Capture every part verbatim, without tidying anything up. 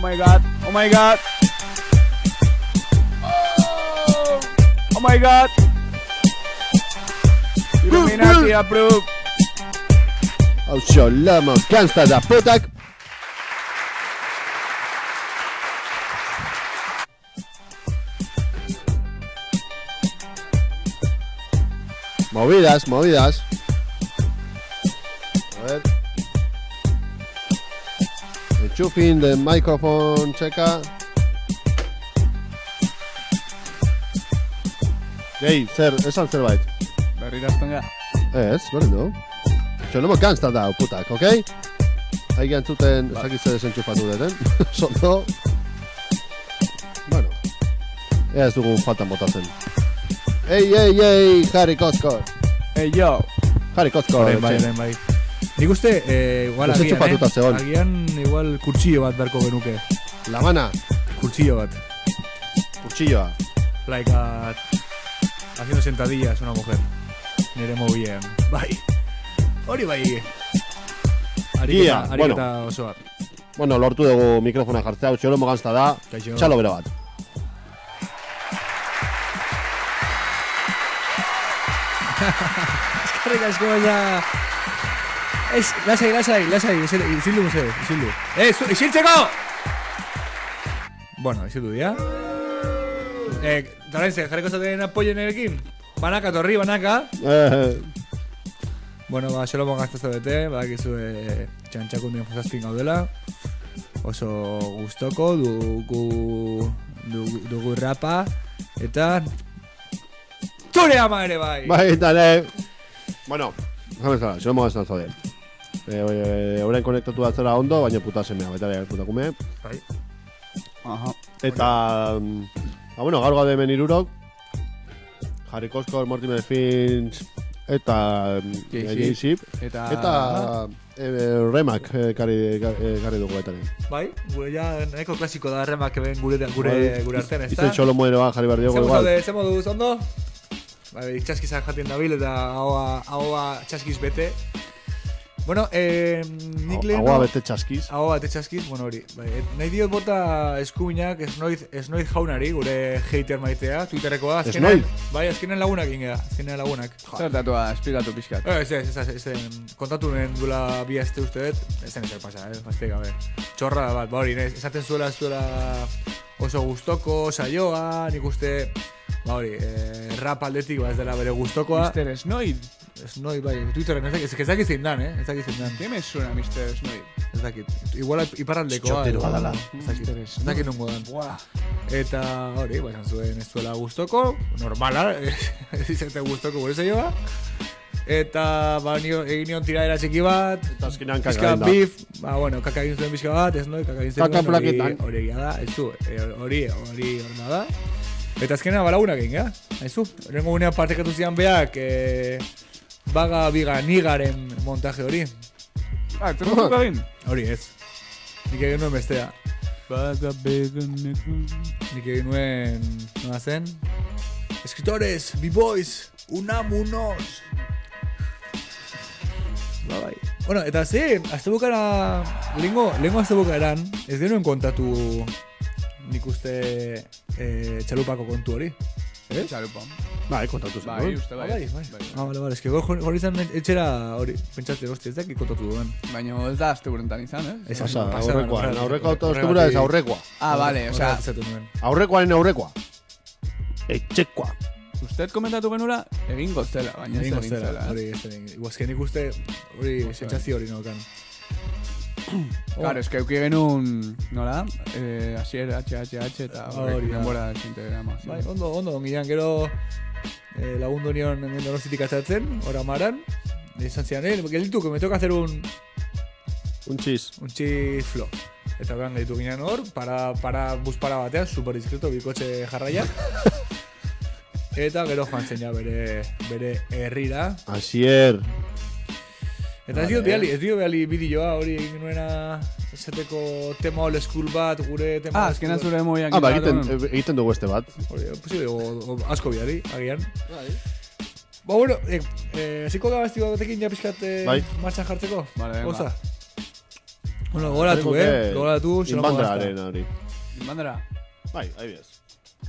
my god, oh my god. Oh, oh my god. Illuminati approve. Hau lama gangsta da putak. Movidas, movidas. A ver. Enchufing the microphone, checa. Gei, zer, esan zerbait. Berrirazten ga. Ez, berdin du. Txolomo gangsta da, putak, okei? Okay? Haigean zuten, ez dakit zer desentxufatu deten. Sondo. Bueno. Ea ez dugun faltan botatzen. Ei, ei, ei, Harry Kotzkor. Hey, yo. Harry Kotzkor. Horen bai, horen bai. Nik uste, eh, igual agian, eh? Agian, igual, kurtsillo bat darko genuke. La mana. Kurtsillo bat. Kurtsilloa. Like, uh, haciendo sentadillas una mujer. Nire bien. Bai. Hori bai. Ariketa, ariketa bueno. osoa. Bueno, lortu dugu mikrofona jartzea, Txolomo gangsta da. Kaixo. Txalo bero bat. Eskerrik asko baina... Ez, lasai, lasai, lasai, izildu muse, izildu. Eh, iziltzeko! Bueno, izildu dia. Eh, Talenze, jarriko zaten apoyen erekin? Banaka, torri, banaka. Eh... Bueno, ba, Txolomo gaztazte bete, badakizu eh, txantxakundien fosazpin gaudela. Oso gustoko, dugu, dugu, dugu rapa, eta... Zure ama ere bai! Bai, tale! Bueno, jamez gara, Txolomo gaztazte zaude. Euren konektatu da zera ondo, baina puta semea, baita behar putakume. Bai. Aha. Eta... Ba, bueno, gaur gaude hemen irurok. Harry Kotzkor, Mortimer Finch... Eta... J-Zip. Eta... Eta... E, remak ekarri e, dugu baita. Bai, gure ja nahiko klasiko da remak ben gure, gure, gure artean, ez da? Izen Txolomo ere ba, jarri behar diogu igual. Ze moduz, ondo? Bai, txaskizan jatien dabil eta ahoa txaskiz bete. Bueno, eh, nik leheno... Ahoa bete txaskiz. Ahoa bete txaskiz, bueno hori. Bai, nahi diot bota eskubinak esnoiz, esnoiz jaunari, gure hater maitea, Twitterrekoa. Esnoiz? Bai, azkenen lagunak ingea, azkenen lagunak. Zer datua, esplikatu pixkat. Ez, ez, ez, ez, ez, kontatu nuen dula bi azte uste dut, ez zen ezer pasa, eh, bazte gabe. Txorra bat, ba hori, esaten zuela, zuela oso gustoko, saioa, nik uste, ba hori, eh, rap aldetik, ba ez dela bere gustokoa. mister Snoid. Snoid, bai, Twitterren, ez dakit, ez dakit zein dan, eh, ez dakit zein dan. ¿Qué me suena mister Snoid? Ez dakit, igual iparraldekoa. Txoteroa dala. Ez dakit nungo dan. Eta hori, ba esan zuen ez duela gustoko, normala, ez izate gustoko gure saioa. Eta, ba, egin nion tiraera txiki bat. Eta azkenean kaka Bizka egin da. beef, ba, bueno, kaka egin zuen bizka bat, ez noi, kaka egin zuen Kaka plaketan. hori egia da, ez du, hori, hori horna da. Eta azkenean balagunak egin, ga? Haizu, horrengo gunean partekatu zian beak, e, baga biga nigaren montaje hori. Ah, ez dut egin? Hori ez. Nik egin nuen bestea. Baga biga nigaren. Nik egin nuen, nola zen? Escritores, b-boys, unamunos. Ba, bai. Bueno, eta ze, azte bukara, lehenko, lehenko azte bukaran, ez genuen kontatu nik uste e, txalupako kontu hori. Ez? Txalupa. Bai, kontatu zen. Bai, uste bai. Bai, bai. Ah, bale, bale, eski hori izan etxera hori, pentsate, hosti, ez dakik kontatu duen. Baina ez da azte burentan izan, eh? Ez, Pasa, pasa, aurrekoa, horregatik- aurrekoa autostubura ez aurrekoa. Ah, bale, osea, horregatik esaten nuen. Aurrekoaren aurrekoa. Etxekoa. usted komentatu genura egingo zela, baina ez Egingo egin zela, zela. hori ez egin. Iguazken ikuste, hori sentsazio hori nokan. Claro, es que euki genuen, nola? Eh, Asier, H H H eta Hori horrek da. denbora desintegrama. Bai, ondo, ondo, ongian, gero eh, lagundu nion Donostiatik atatzen, hor amaran, izan zian, eh, gelditu, que me toca hacer un, Un chis. un chiflo. Eta behan gelditu ginen hor, para, para, bus para batean, super diskreto, bikotxe jarraia. Eta gero joan zen ja bere, bere herrira. Asier. Eta ez dio behali, ez dio behali bideoa hori egin nuena esateko tema old school bat, gure tema Ah, old azkena school zure moiak Ah, ba, egiten, egiten dugu este bat. bat. Hori, posible, o, o, asko bihari, agian. Ba, bueno, eh, eh, ziko gabaztiko batekin ja pixkat eh, Bai. martxan jartzeko. Vale, venga. Oza. Bueno, gola tu, eh? Gola tu, se lo Inbandraren hori. Inbandra? Bai, adibidez.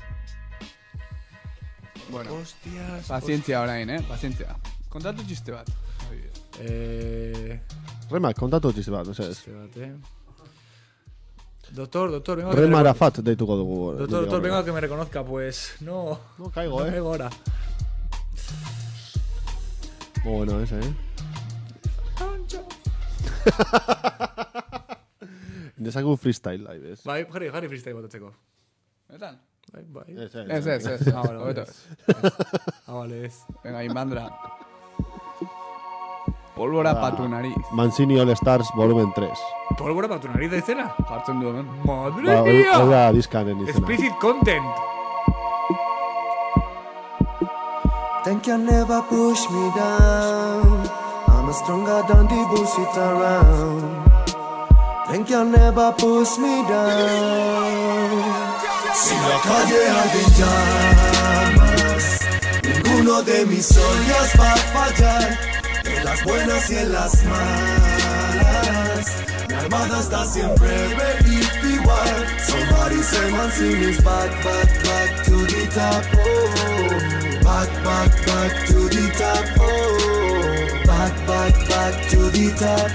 Bueno, hostias. Pazientzia orain, eh? Pazientzia. Kontatu txiste bat. Eh... Remak, kontatu txiste bat, mesedez. Txiste bat, eh? Doctor, doctor, venga. Rema Arafat deituko dugu. Doctor, doctor, venga que me reconozca, pues. No. No caigo, no eh. caigo ahora. Muy bueno ese, eh. Ancho. Desaku freestyle, ahí ves. Bai, jarri, jarri freestyle botatzeko. Etan? Bai, bai. Ez, ez, Ez, ez, ez. Ah, vale, Hobeto vale. ez. Ah, vale, ez. Venga, Inbandra. Pólvora Ah. pa tu nariz. Mancini All Stars volumen tres. Pólvora para tu nariz de izena? Jartzen du hemen. Madre Ba, hori mía! hori da diskanen izena. Explicit content. Think you never push me down. I'm stronger than the bullshit around. Think you never push me down. Si la calle arde en llamas, ninguno de mis ollas va a fallar. En las buenas y en las malas, mi armada está siempre ready to war. Somebody say Mancini's back, back, back to the top. Oh, back, back, back to the top. Oh, back, back, back to the top.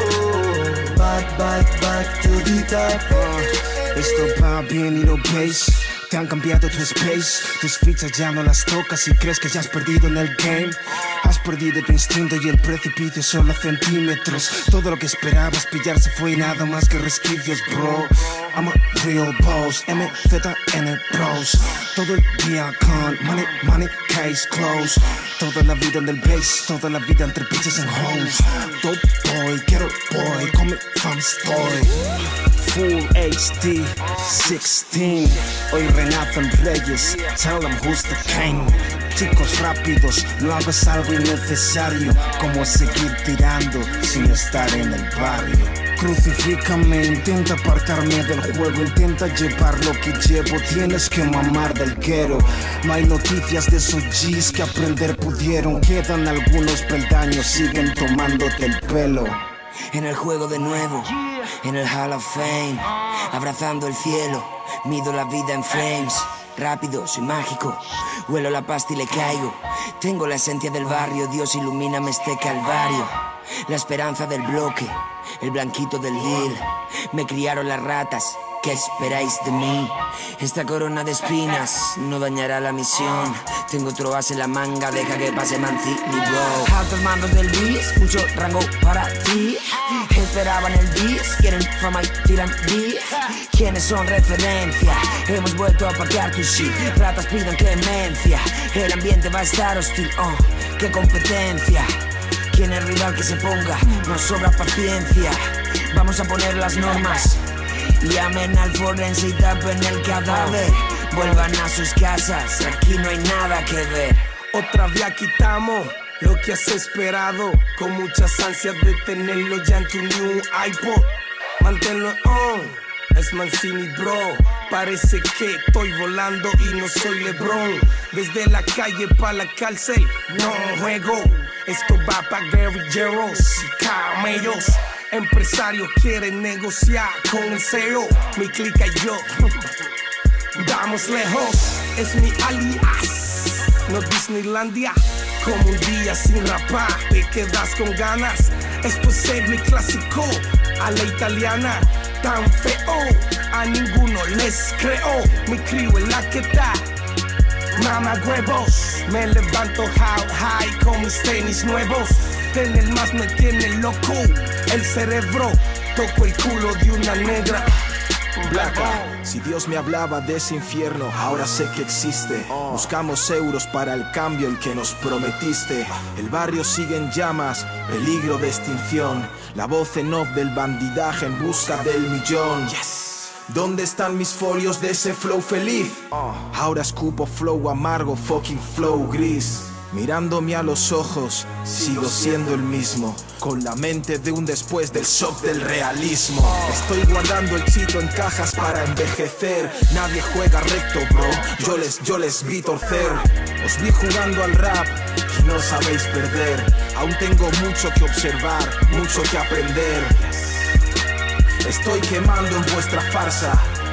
Oh, back, back, back to the top. Oh. Esto va bien y lo ves. Te han cambiado tu space. Tus fichas ya no las tocas y crees que ya has perdido en el game. Has perdido tu instinto y el precipicio solo a centímetros. Todo lo que esperabas pillarse fue nada más que resquicios, bro. I'm a real boss, M Z N Bros. Todo el día con money, money, case close. Toda la vida en el base, toda la vida entre bitches and hoes. Dope boy, ghetto boy, call me fam story. Full H D, sixteen. Hoy renacen reyes, tell them who's the king. Chicos rápidos, no hagas algo innecesario, como seguir tirando sin estar en el barrio. Crucifícame, intenta apartarme del juego, intenta llevar lo que llevo, tienes que mamar del guero. No hay noticias de esos G's que aprender pudieron, quedan algunos peldaños, siguen tomándote el pelo. En el juego de nuevo, en el Hall of Fame, abrazando el cielo, mido la vida en flames. Rápido, soy mágico, huelo la pasta y le caigo. Tengo la esencia del barrio, Dios ilumíname este calvario. La esperanza del bloque, el blanquito del deal. Me criaron las ratas, ¿qué esperáis de mí? Esta corona de espinas no dañará la misión. Tengo otro as en la manga, deja que pase Mancini, bro. Altos mandos del bis, mucho rango para ti. Esperaban el bis, quieren fama y tiran beef. ¿Quiénes son referencia? Hemos vuelto a patear tu shit. Ratas piden clemencia, el ambiente va a estar hostil, oh, qué competencia. ¿Quién es rival que se ponga? Nos sobra paciencia. Vamos a poner las normas. Llamen al forense y tapen el cadáver. Vuelvan a sus casas, aquí no hay nada que ver. Otra vez quitamos lo que has esperado, con muchas ansias de tenerlo ya en tu new iPod. Manténlo on. Es Mancini, bro. Parece que estoy volando y no soy LeBron. Desde la calle pa' la cárcel, no juego. Esto va pa' guerrilleros y camellos. Empresarios quieren negociar con el C E O. Mi clica y yo vamos lejos. Es mi alias, no Disneylandia. Como un día sin rapar, te quedas con ganas. Esto es ser mi clásico a la italiana. Tan feo, a ninguno les creo. Mi crew es la que está, mama huevos. Me levanto how high con mis tenis nuevos. Tener más me tiene loco el cerebro. Toco el culo de una negra Blaca. Si Dios me hablaba de ese infierno, ahora sé que existe. Buscamos euros para el cambio, el que nos prometiste. El barrio sigue en llamas, peligro de extinción. La voz en off del bandidaje en busca del millón. ¿Dónde están mis folios de ese flow feliz? Ahora escupo flow amargo, fucking flow gris. Mirándome a los ojos, sigo siendo el mismo. Con la mente de un después del shock del realismo. Estoy guardando el chito en cajas para envejecer. Nadie juega recto, bro, yo les, yo les vi torcer. Os vi jugando al rap y no sabéis perder. Aún tengo mucho que observar, mucho que aprender. Me estoy quemando en vuestra farsa.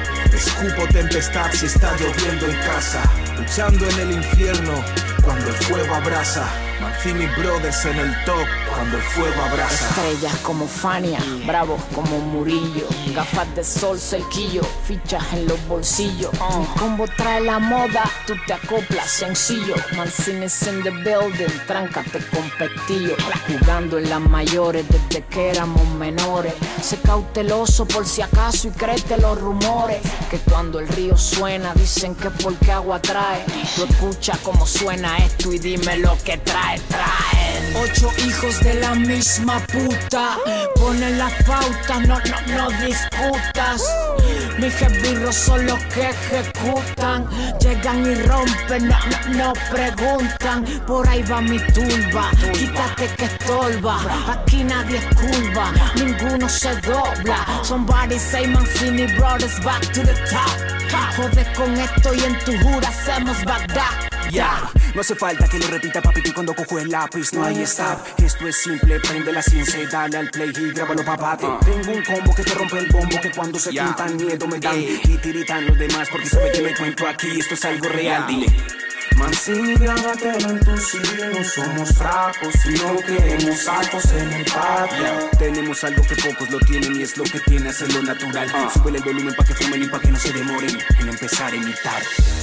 Escupo tempestad si está lloviendo en casa. Luchando en el infierno cuando el fuego abraza. Mancini Brothers en el top cuando el fuego abraza. Estrellas como Fania, bravos como Murillo, gafas de sol, sequillo, fichas en los bolsillos. uh. Mi combo trae la moda, tú te acoplas sencillo. Mancini's in the building, tráncate con pestillo. Jugando en las mayores desde que éramos menores. Sé cauteloso por si acaso y créete los rumores. Que cuando el río suena dicen que porque agua trae. Tú escucha cómo suena esto y dime lo que trae, trae. Ocho hijos de la misma puta, ponen las pautas, no, no, no discutas. Mis jebirros son los que ejecutan. Llegan y rompen, no, no, no preguntan. Por ahí va mi turba, quítate que estorba. Aquí nadie es curva, ninguno se dobla. Somebody say Mancini Brothers back to the top. Jodes con esto y en tu jura hacemos Bagdad. Ya, yeah. No hace falta que lo repita papi, tú cuando cojo el lápiz no hay stop. Esto es simple, prende la ciencia y dale al play y grábalo papate. uh. Tengo un combo que te rompe el bombo, que cuando se yeah. pintan miedo me dan hey. Y tiritan los demás porque sabe que me cuento aquí, esto es algo real, yeah. Dile Mancini, grábatelo en tu C D, no somos fracos y no queremos sacos en el patio. Yeah. Tenemos algo que pocos lo tienen y es lo que tiene hacerlo natural. uh. Sube el volumen pa' que fumen y pa' que no se demoren en empezar a imitar.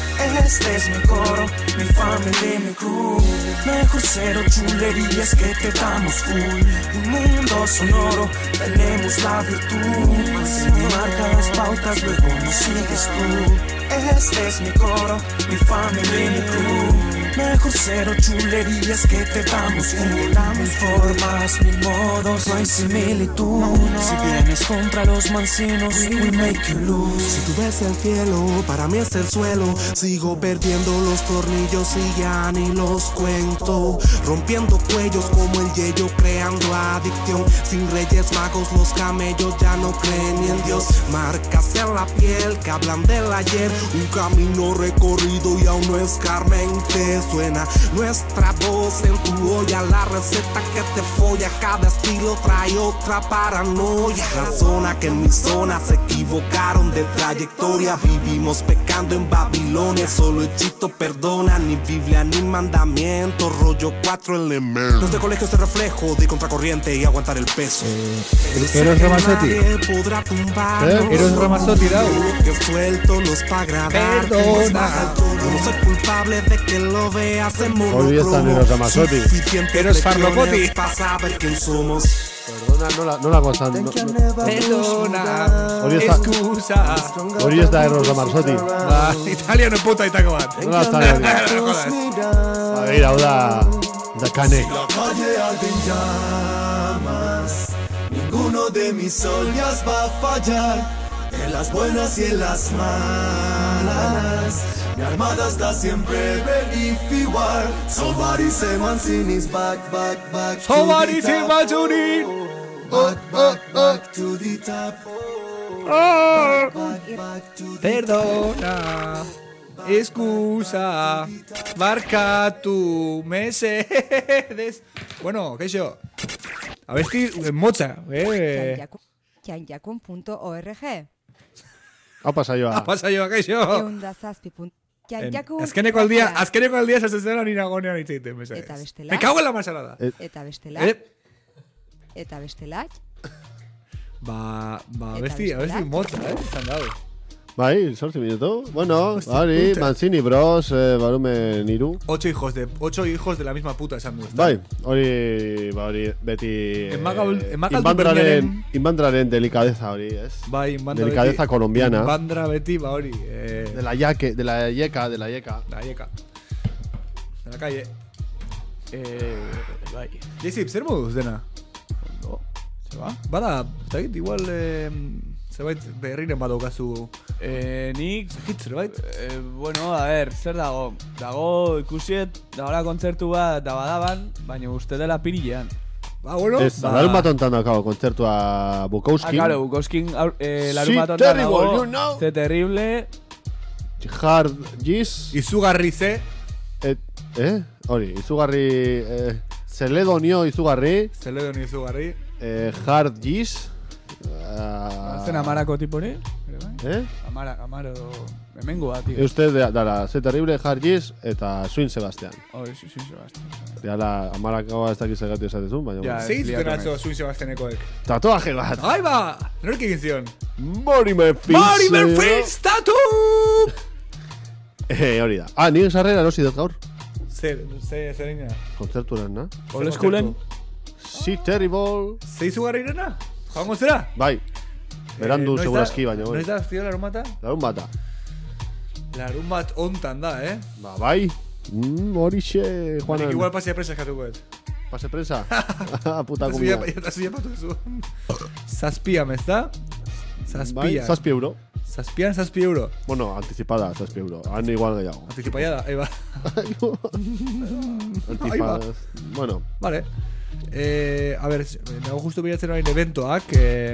Este es mi coro, mi familia, mi crew. Mejor cero chulerías que te damos full. Un mundo sonoro, tenemos la virtud. Mancini marca las pautas, luego nos sigues tú. Este es mi coro, mi familia, mi crew. Mejor cero chulerías que te damos full. Mil formas, mil modos, no hay similitud. Si vienes contra los mancinos, we make you lose. Si tú ves el cielo, para mí es el suelo. Sigo perdiendo los tornillos y ya ni los cuento. Rompiendo cuellos como el yello, creando adicción. Sin reyes magos los camellos ya no creen ni en Dios. Marcas en la piel que hablan del ayer. Un camino recorrido y aún no es Carmen. Te suena nuestra voz en tu olla. La receta que te folla. Cada estilo trae otra paranoia. Razona que en mi zona se equivocaron de trayectoria. Vivimos pecando en Babilonia. Solo Hechito perdona, ni Biblia ni mandamiento. Rollo cuatro elementos. Los de colegio es el reflejo de contracorriente y aguantar el peso. Eh, ¿Eros Ramazzotti? ¿Eh? ¿Eros Ramazzotti, Dao? Que suelto no es pa' agradar. Perdona. Yo no soy culpable de que lo veas en monocromo. Hoy están Eros Ramazzotti. Eros Farlopotti. Para saber quién somos. Perdona, no la, no la consta. No. Perdona. Hori está, excusa. hori ez da Eros Ramazzotti. Ba, italiano puta itako bat. No la está hori. A ver, hau da, da Kane. La calle arde en llamas, ninguno de mis ollas va a fallar. En las buenas y en las malas, mi armada está siempre ready for war. Somebody say Mancini's back, back, back. Somebody say Mancini. Back, back, back to the top. Oh. Back, back to the Perdona. Excusa. Barkatu. Mesedes. Bueno, kaixo. Abesti motza, eh. txantxakun punto org. Apa saioa. Apa saioa, kaixo. Eunda zazpi punto txantxakun. Azkeneko aldia, azkeneko aldia sasetzen hori nagonean itzeiten, mesedez. Eta bestela. Me cago en la masalada. Et, eta bestela. Eh? Eta bestela. Ba, ba, abesti, abesti motza, eh, izan dago. Bai, sortzi minuto. Bueno, hori, Mancini Bros, eh, barumen iru. Ocho hijos de, ocho hijos de la misma puta esan du. Bai, hori, ba hori, beti... Inbandraren... Inbandraren delikadeza hori, ez? Bai, Inbandra delikadeza beti, colombiana. Inbandra beti, ba hori. Eh, de la yaque, de la yeca, de la yeca. De la yeca. De la calle. Eh, bai. Jezip, zer moduz dena? Ondo, se va? Bada, zagit, igual... Eh, zerbait berriren badaukazu. Eh, nik... Zagit, zerbait? Eh, bueno, a ver, zer dago? Dago ikusiet, dagoela kontzertu bat dabadaban, baina uste dela pirilean. Ba, bueno. Ez, ba, larun bat ontan dakao kontzertua Bukowskin. Ah, claro, Bukowskin eh, larun sí, bat ontan dago. You know. Ze terrible. Hard Giz. Izugarri ze. Et, eh? Hori, izugarri... Eh, Zeledonio izugarri. Zeledonio izugarri. Eh, Hard Giz. Uh, Zen amarako tipori? Eh? Amara, amaro... Hemengoa, tío. Euste dara, ze terrible, Hargis eta Swin Sebastian. Oh, Swin Sebastian. Diala, amarakoa ez dakiz egatu esatezun, baina... Ja, Zeitz denatzo Swin Sebastianekoek. Tatuaje bat. Ai ba! Norek egin zion? Mortimer Fitz. Mortimer Fitz, tatu! Eh, hori da. Ah, nire sarrera erosi dut gaur. Zer, zer, zer egin da? Kontzertuaren, na? Old Schoolen? Si terrible. Zeizu garri irena? Joango zera? Bai. Berandu eh, segurazki baina. Noiz da, zio, larun bata? Larun bata. Larun bat ontan da, eh? Ba, bai. Mm, horixe, Juanan. Baina igual pase presa eskatuko ez. Pase presa? Puta kumbia. Eta zuia patu zu. Zazpiam, ez da? Zazpian. Bai, zazpi euro. Zazpian, zazpi euro. Bueno, anticipada, zazpi euro. Han igual gehiago. Anticipada, ahí va. Anticipada. Bueno. Vale. Eh, a ver, nago justo biratzen orain eventoak. Eh,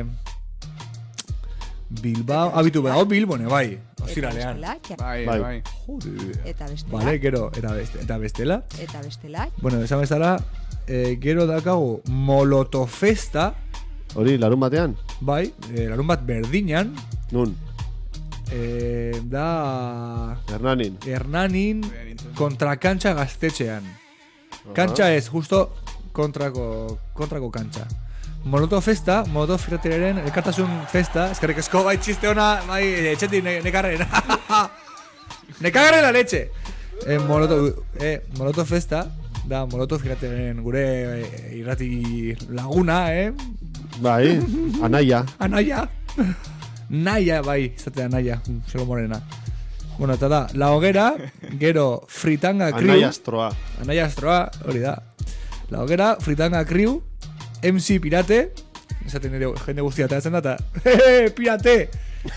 Bilbao, abitu dago Bilbone, bai. Ostiralean. Bai, bai. Joder. Eta bestela. Vale, gero, eta, beste, eta bestela. Eta bestela. Bueno, esan bezala, eh, gero dakago Molotofesta. Hori, larun batean? Bai, eh, larun bat berdinan. Nun? Eh, da... Hernanin. Hernanin kontra kantxa gaztetxean. Kantxa ez, justo kontrako, kontrako kantxa. Molotov festa, Molotov frateraren elkartasun festa. Eskerrik asko, bai txiste ona, bai etxetik ne, nekarren. Nekarren la leche. Eh, Molotov, eh, Molotov festa, da Molotov frateraren gure eh, irrati laguna, eh? Bai, anaia. Anaia. Naia, bai, izatea naia, solo morena. Bueno, eta da, la hoguera, gero fritanga kriu. Anaia astroa. Anaia astroa, hori da. La hoguera, fritanga kriu, M C pirate, esaten nire jende guztia eta da, hehe, pirate!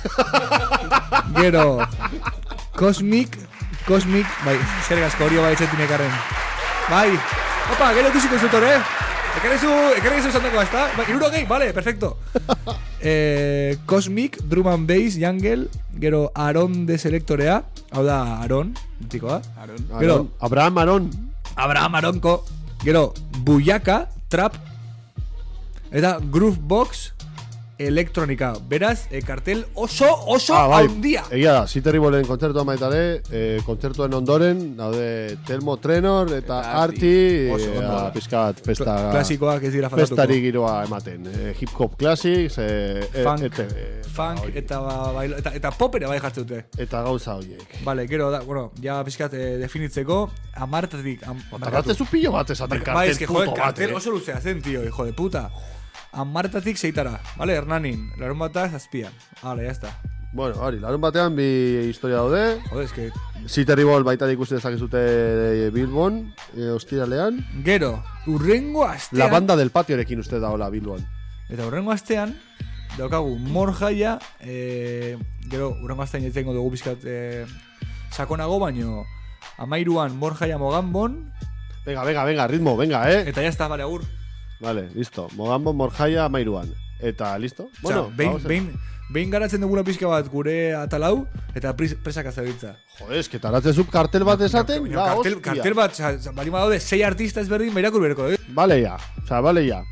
Gero, Cosmic, Cosmic, bai, zer gazko hori bai etxetinekarren. Bai, opa, gero ikusiko zut hori, eh? Ekarrizu, ekarrizu esandako, ezta? Ba, iruro gehi, vale, perfecto. eh, Cosmic, Drum and Bass, Jungle, gero Aaron de Selectorea, hau da Aaron, ditikoa. Aaron. Gero, Aaron. Abraham Aaron. Abraham Aaronko, gero Buyaka, Trap, eta Groovebox, Elektronika. Beraz, e, kartel oso, oso ah, bai. haundia. Egia da, Si Terribleen kontzertua maitare, eh, kontzertuen ondoren, daude Telmo Trenor eta, eta Arti, oso, eh, pizkat festa... Klasikoak ez dira fatatuko. Festari giroa ematen. Eh, hip hop classics, eh, funk, et, et, et, funk eta, bailo, eta, eta popera bai jartzen dute. Eta gauza horiek. Vale, gero da, bueno, ja pizkat eh, definitzeko, amartatik... Am, Otarratzen zu pillo bat esaten kartel bai, es que, puto joder, bat, kartel eh? oso luzea zen, tío, hijo de puta. Amartatik zeitara, vale, Hernanin, larun bata zazpian. Hala, ya está. Bueno, hori, larun batean bi historia daude. Joder, es que... Si Terrible baita ikusi dezakezute Bilbon, e, ostiralean. Gero, urrengo astean... La banda del patiorekin uste da hola Bilbon. Eta urrengo astean, daukagu Morjaia, eh, gero urrengo astean jaitengo dugu bizkat eh, sakonago, baino amairuan Morjaia Moganbon. Venga, venga, venga, ritmo, venga, eh. Eta ya está, vale, agur. Vale, listo. Moganbon, Morjaia, amairuan. Eta, listo? Bueno, behin, behin, behin garatzen duguna pizka bat gure atalau, eta presak azabiltza. Joder, eske taratzen zub kartel bat esaten, no, no, la kartel, hostia. kartel bat, bali badaude, sei artista ezberdin, beirakur berko, eh? Vale ya, o sea, vale ya.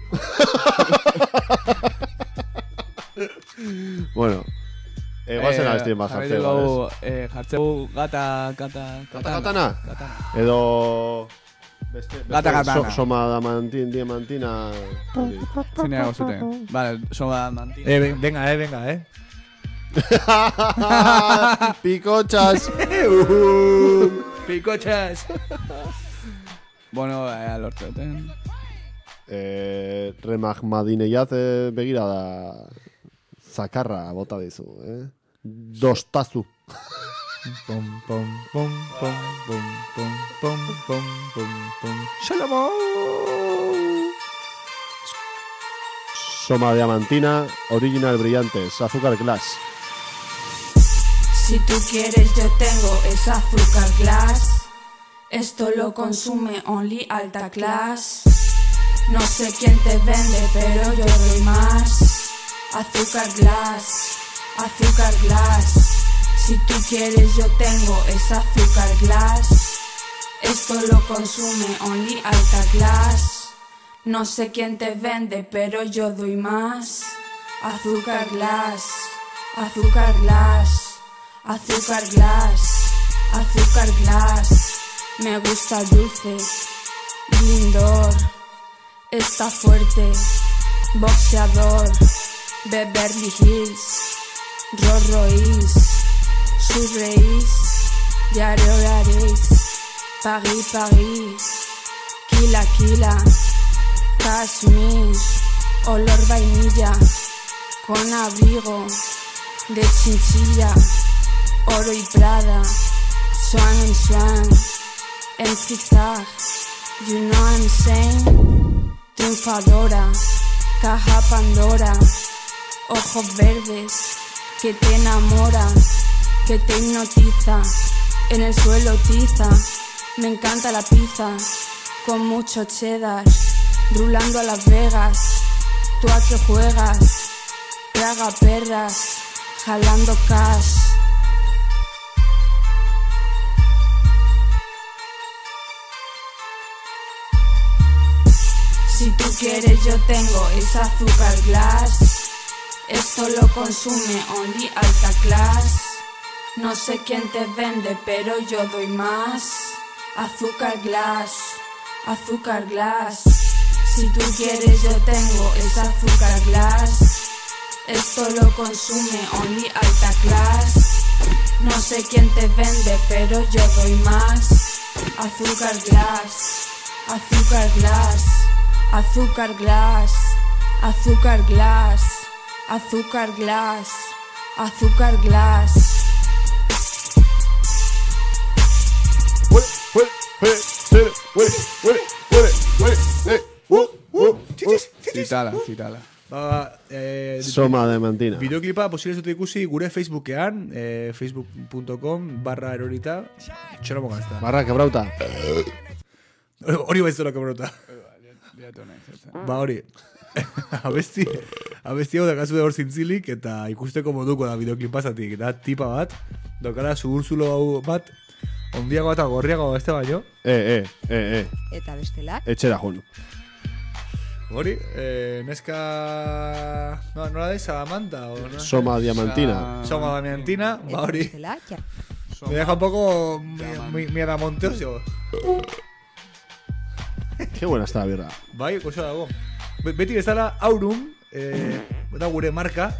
Bueno, egoazen eh, abestien bat jartzeu. Eh, jartzeu gata, gata, gata, katana? Katana. Edo... Beste, beste, gata katana. So, soma damantin, diamantina... Zinea gozuten. Vale, soma damantina. Eh, venga, eh, venga, eh. Picochas. Picochas. Bueno, eh, lortzeten. Eh, Remahmadineiaz eh, begira da zakarra bota dizu, eh? Dostazu. Pom pom pom pom pom pom pom pom pom pom. Shalom. Soma diamantina, original brillantes, azúcar glass. Si tú quieres yo tengo es azúcar glass. Esto lo consume only alta class. No sé quién te vende pero yo doy más. Azúcar glass, azúcar glass. Si tú quieres yo tengo es azúcar glass. Esto lo consume only alta class. No sé quién te vende pero yo doy más. azúcar glass, azúcar glass, azúcar glass, azúcar glass. Me gusta dulce, Lindor, está fuerte, boxeador, Beverly Hills, Rolls Royce, Surreis, Diario Laris, Paris, Paris, Kila, Kila, Kashmir, olor vainilla, con abrigo de chinchilla, oro y Prada, Swan and Swan, en zigzag, you know I'm saying, triunfadora, caja Pandora, ojos verdes, que te enamora, que te hipnotiza, en el suelo tiza, me encanta la pizza, con mucho cheddar, rulando a Las Vegas, tú a qué juegas, traga perras, jalando cash. Si tú quieres yo tengo esa azúcar glass, esto lo consume only alta class. No sé quién te vende pero yo doy más. Azúcar glass, azúcar glass. Si tú quieres yo tengo esa azúcar glass, esto lo consume only alta class. No sé quién te vende pero yo doy más. Azúcar glass, azúcar glass. Azúcar glass, azúcar glass, azúcar glass, azúcar glass. Zitala, zitala. Ba, eh, Soma de mantina. Bideoklipa posible zute ikusi gure Facebookean, eh, facebook punto com barra erorita, txero mogazta. Barra kebrauta. Hori baizora kebrauta. Ba hori, abesti, abesti hau dakazu da hor zintzilik eta ikusteko moduko da bideoklipazatik. Eta tipa bat, dokara zuhurzulo hau bat, ondiago eta gorriago beste baino. E, e, e, e. Eta bestelak? Etxera jun. Hori, eh, neska... No, nola da, Salamanta? O, no? Soma diamantina. Soma diamantina, ba hori. Bestelak, ja. Me deja un poco mieramonteoso. Qué buena está la birra. Bai, oso dago. Beti bezala Aurum, eh, da gure marka.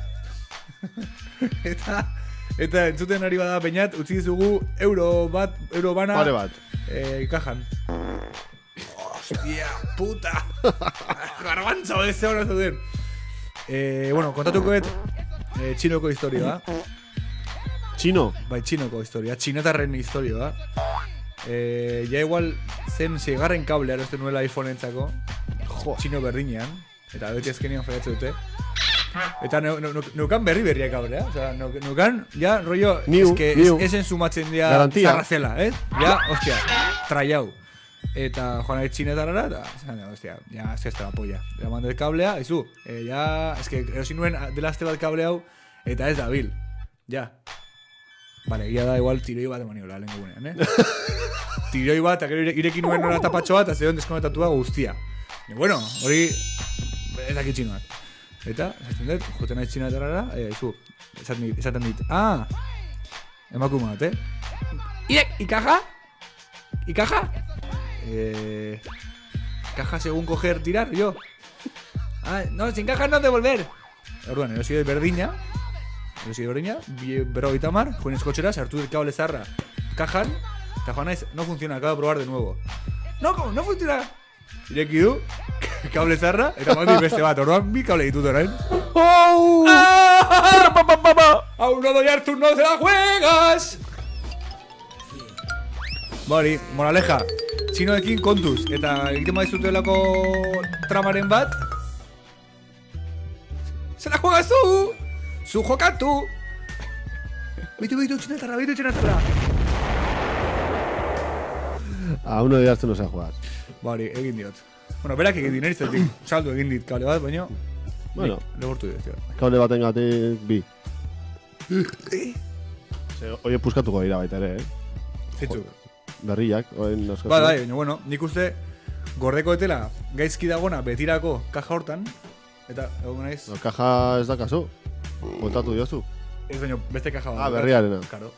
eta eta entzuten ari bada peinat, utzi dizugu euro bat, euro bana. Pare bat. Eh, kajan. Hostia, puta. Garbanzo, ez hona zuten. Eh, bueno, kontatuko et eh, txinoko historia, da. Txino? Bai, txinoko historia, txinatarren historia, da. Eh, ja igual zen seigarren kablea erosten nuela iPhoneentzako, txino berdinean, eta beti azkenean faiatze dute. Eta neukan berri berriak kablea, oza, neukan, ja, rollo, New, eske new. esen sumatzen dia Garantia. zarrazela, eh? Ja, ostia, traiau. Eta joan ari txinetarara, eta, zan, ostia, ja, zesta la polla. Ja, mandet kablea, izu, eh, ja, eske, erosin nuen dela azte bat kable hau, eta ez da bil, ja. Vale, ia da igual tiroi bat emaniola, lehen gunean, eh? Tiroi bat, eta gero irekin nuen nola tapatxo bat, eta zedon deskonetatua guztia. E, bueno, hori, ez dakit txinoak. Eta, esaten dut, joten nahi txinatarara, e, izu, esaten, esaten dit, ah, emakume bat, eh? Irek, ikaja? Ikaja? Eh, caja según coger, tirar, yo. Ah, no, sin caja no devolver. Orduan, erosi de berdina, erosi de berdina, berrogeita hamar, joen eskotxera, sartu el cable zarra kajan, eta joan naiz, no funciona, acabo de probar de nuevo. No, ¿cómo? No funciona. Ireki du, kable zarra, eta mandi beste bat, orduan bi kable ditut orain. Oh! Ah! Aún no doy Artur, no se la juegas. Bari, moraleja, txinoekin kontuz, eta egiten maizutelako tramaren bat, se la juegas tú, zu jokatu. Bitu, bitu, txinetarra, bitu, txinetarra. A uno de hartzen no se ha jugar. Bari, egin diot. Bueno, berak egin din, eritzetik, saldu egin dit kable bat, baina... Bueno, legortu dira. Kable baten gatik bi. Oie puskatuko dira baita ere, eh? Zitzuk. Berriak, oen asko. Ba, bai, baina, bueno, nik uste gordeko etela gaizki dagona betirako kaja hortan, Eta, egon naiz? No, kaja ez da kasu. Bontatu diozu. Ez baino, beste kaja bat. Ah, berriarena. Karo.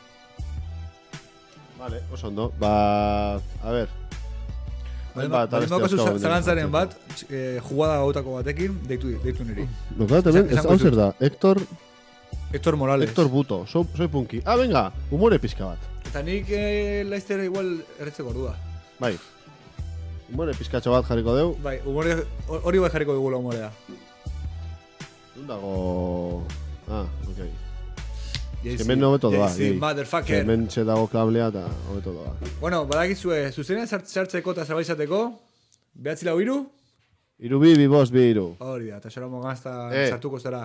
Vale, oso ondo. Ba, a ver. Balimauko zalantzaren bat, jugada gautako batekin, deitu, deitu niri. Nokat, hemen, ez hau zer da, Héctor... Héctor Morales. Héctor Buto, so, soy punky. Ah, venga, humore pizka bat. Eta nik eh, laiztera igual erretzeko ordua. Bai. Humore pizkatxo bat jarriko deu. Bai, humore, hori bai jarriko digula humorea. Dundago... Ah, ok. Ez hemen hobeto doa. Motherfucker. Hemen txe dago kablea eta hobeto doa. Bueno, badakizue, zuzenean sartzeko eta zerbait izateko, behatzi lau iru? Iru bi, bi bost, bi iru. Hori da, eta xera mogazta eh. sartuko zera.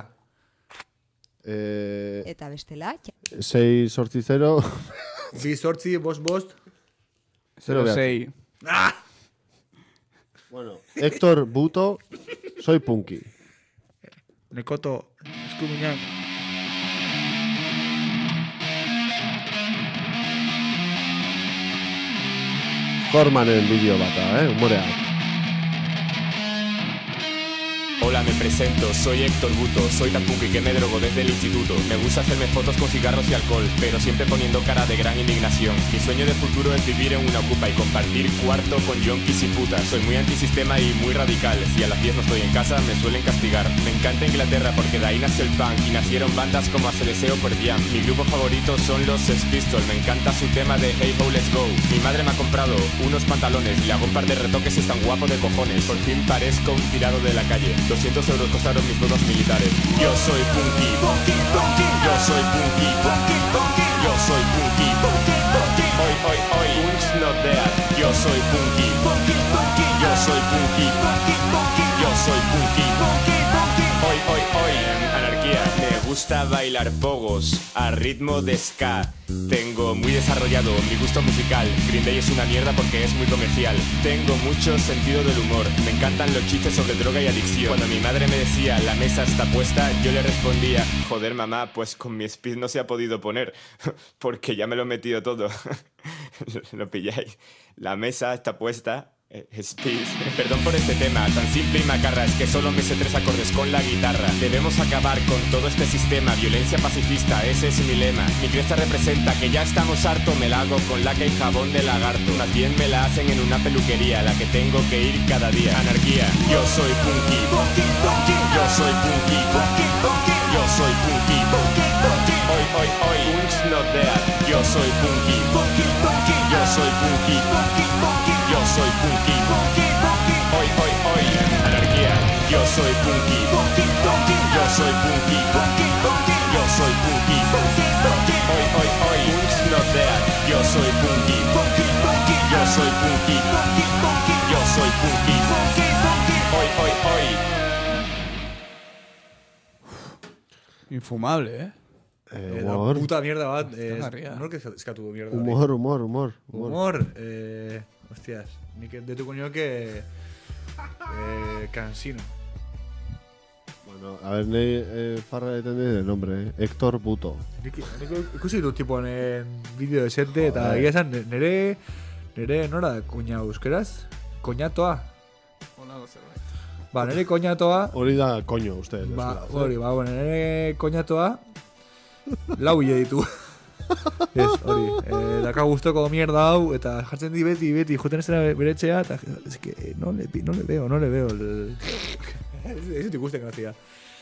Eh, eta bestela? sei sortzi zero. Bi sortzi, bost, bost. Zero sei. Ah! Bueno, Héctor Buto, soy punky. Nekoto, eskuminak. Formanen bideo bata, eh, humorea. Hola, me presento, soy Héctor Buto, soy tan punky que me drogo desde el instituto. Me gusta hacerme fotos con cigarros y alcohol, pero siempre poniendo cara de gran indignación. Mi sueño de futuro es vivir en una ocupa y compartir cuarto con yonkis y putas. Soy muy antisistema y muy radical, si a las diez no estoy en casa me suelen castigar. Me encanta Inglaterra porque de ahí nació el punk y nacieron bandas como A C D C o Pearl Jam. Mi grupo favorito son los Sex Pistols, me encanta su tema de Hey Ho Let's Go. Mi madre me ha comprado unos pantalones, le hago un par de retoques y están guapo de cojones. Por fin parezco un tirado de la calle. doscientos euros costaron mis botas militares. Yo soy punky, punky, punky. Yo soy punky, punky, punky. Yo soy punky, punky, punky. Hoy, hoy, hoy, punks not there. Yo soy punky, punky, punky. Yo soy punky, punky, punky. Yo soy punky, punky, punky. Hoy, hoy, hoy, anarquía. Me gusta bailar pogos a ritmo de ska. Tengo muy desarrollado mi gusto musical. Green Day es una mierda porque es muy comercial. Tengo mucho sentido del humor. Me encantan los chistes sobre droga y adicción. Cuando mi madre me decía la mesa está puesta, yo le respondía, joder mamá, pues con mi speed no se ha podido poner porque ya me lo he metido todo. Lo pilláis. La mesa está puesta. Speed. Perdón por este tema tan simple y macarra, es que solo me sé tres acordes con la guitarra. Debemos acabar con todo este sistema, violencia pacifista, ese es mi lema. Mi cresta representa que ya estamos harto, me la hago con laca y jabón de lagarto. Más bien me la hacen en una peluquería, a la que tengo que ir cada día. Anarquía. Yo soy punky, punky, punky. Yo soy punky, punky, punky. Yo soy punky, punky, punky. Hoy, hoy, hoy, punks not there. Yo soy punky, punky, punky. Yo soy punky, punky, punky. Yo soy punky, punky, punky. Hoy, hoy, hoy, anarquía. Yo soy punky, punky, punky. Yo soy punky, punky, punky. Yo soy punky, punky, punky. Hoy, hoy, hoy, punks not there. Yo soy punky, punky, punky. Yo soy punky, punky, punky. Yo soy punky, punky, punky. Hoy, hoy, hoy. Infumable, eh. Eh, la puta mierda bat. Eh, no que eskatu du mierda. Humor, humor, humor. Humor, eh... Hostias, nik detuko nioke eh, Cansino. Bueno, a ver, nahi eh, farra egiten dira el nombre, eh? Héctor Buto. Nik ikusi dut tipuan eh, bideo desente eta egia esan nere, nere nora kuña euskeraz? Koñatoa. Olago zerbait. Ba, nere koñatoa. Hori da koño, usted. Ba, hori, ba, bueno, nere koñatoa lau hile ditu. Ez, hori, eh, daka guztoko mierda hau, eta jartzen di beti, beti, joten ez dena beretxea, eta es que no le, no le veo, no le veo. El... Eso te gusta, grazia.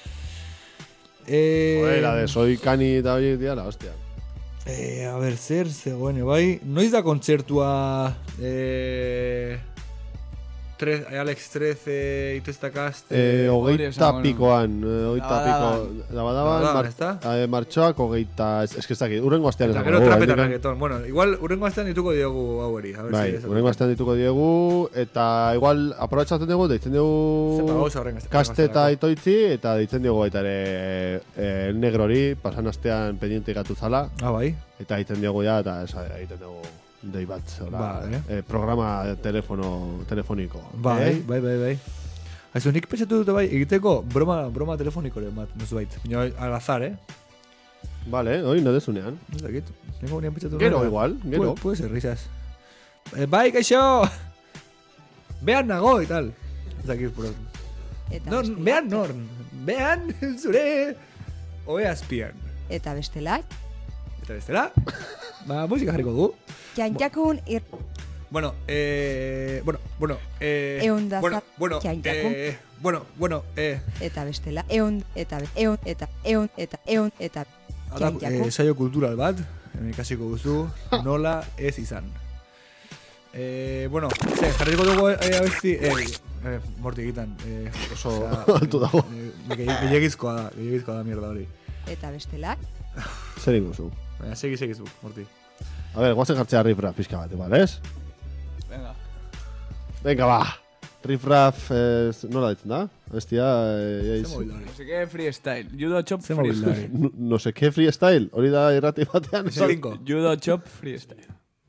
Eh... Joder, la de soy cani eta horiek dira, la hostia. Eh, a ver, zer, zegoen, bai, noiz da kontzertua... Eh... Trez, Alex trece itestakast... Eh, hogeita pikoan, hogeita piko... Dabadaban, martxoak hogeita... Ez que ez dakit, urrengo astean ez dago. Eta gero trapeta reggaeton. Bueno, igual urrengo astean dituko diegu hau eri. Bai, urrengo astean dituko diegu, eta igual aprobetxatzen dugu, deitzen dugu... Kaste eta itoitzi, eta deitzen dugu baita ere negrori, pasan astean pendiente gatu zala. Ah, bai. Eta deitzen dugu ja, eta egiten dugu... Dei bat, hola, ba, eh? eh, programa telefono, telefoniko. Bai, eh? bai, bai, bai. Aizu, nik pentsatu dute bai, egiteko broma, broma telefonikoren bat, nozu bait. Bino, al azar, eh? Vale, hoi, no desunean. No dakit, nengo unian pentsatu. Gero, nena. Igual, gero. Puede, puede ser, risas. Eh, bai, kaixo! Behan nago, y tal. Ez dakit, puro. Norn, behan norn. Behan zure oe azpian. Eta bestela. Eta bestela. Ba, musika jarriko dugu. Txantxakun ir... Bueno, eh... Bueno, bueno, eh... Eunda bueno, zat... bueno, eh... Bueno, bueno, eh... Eta bestela. Eun, eta, eun, eta, eun, eta, eun, eta... Hala, eh, saio kultural bat, ikasiko duzu, nola ez izan. Eh, bueno, ze, jarriko dugu eh, abesti... Eh, eh, morti egitan. Eh, oso altu dago. Gehiagizkoa da, gehiagizkoa da mierda hori. Eta bestela. Zer iguzu. Baina, segi, segizu, morti. A ver, guazen jartzea rifra pizka bat, igual, ez? Venga. Venga, ba. Rifraf, eh, nola ditzen da? Bestia... Eh, no sé qué freestyle. Judo chop freestyle. No, no sé qué freestyle. Hori da irrati batean. Judo chop freestyle.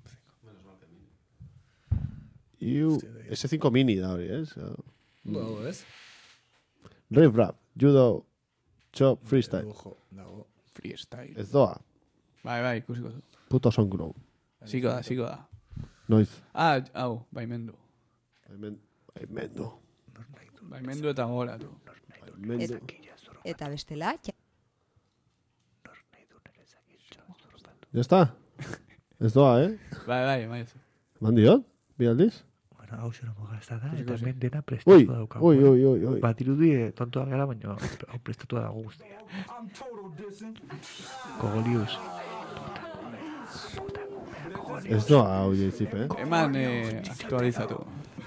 Iu, ese cinco mini da hori, ez? Dago, ez? Rifraf, judo chop freestyle. Dago. Freestyle. Ez doa. Bai, bai, ikusiko du. Puto son grow. Ziko da, ziko da. Noiz. Ah, hau, baimendu. Baimendu. Baimendu. Baimendu eta gora, tu. Baimendu. Eta bestela. Ya está. Ez doa, eh? Bai, bai, bai. Mandiot? Bi aldiz? Bueno, hau zera mogazta da, eta hemen dena prestatu daukagu. Ui, ui, ui, ui. Bat irudi tontoa gara, baina hau prestatu dago guztia. Kogolius. Ez doa hau jaizip, eh? Eman eh, aktualizatu.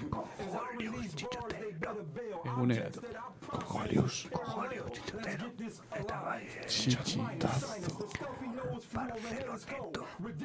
Eguneratu. Kogolius. Kogolius, txitxotero. Eta bai, txitxotazo. Barceloneto.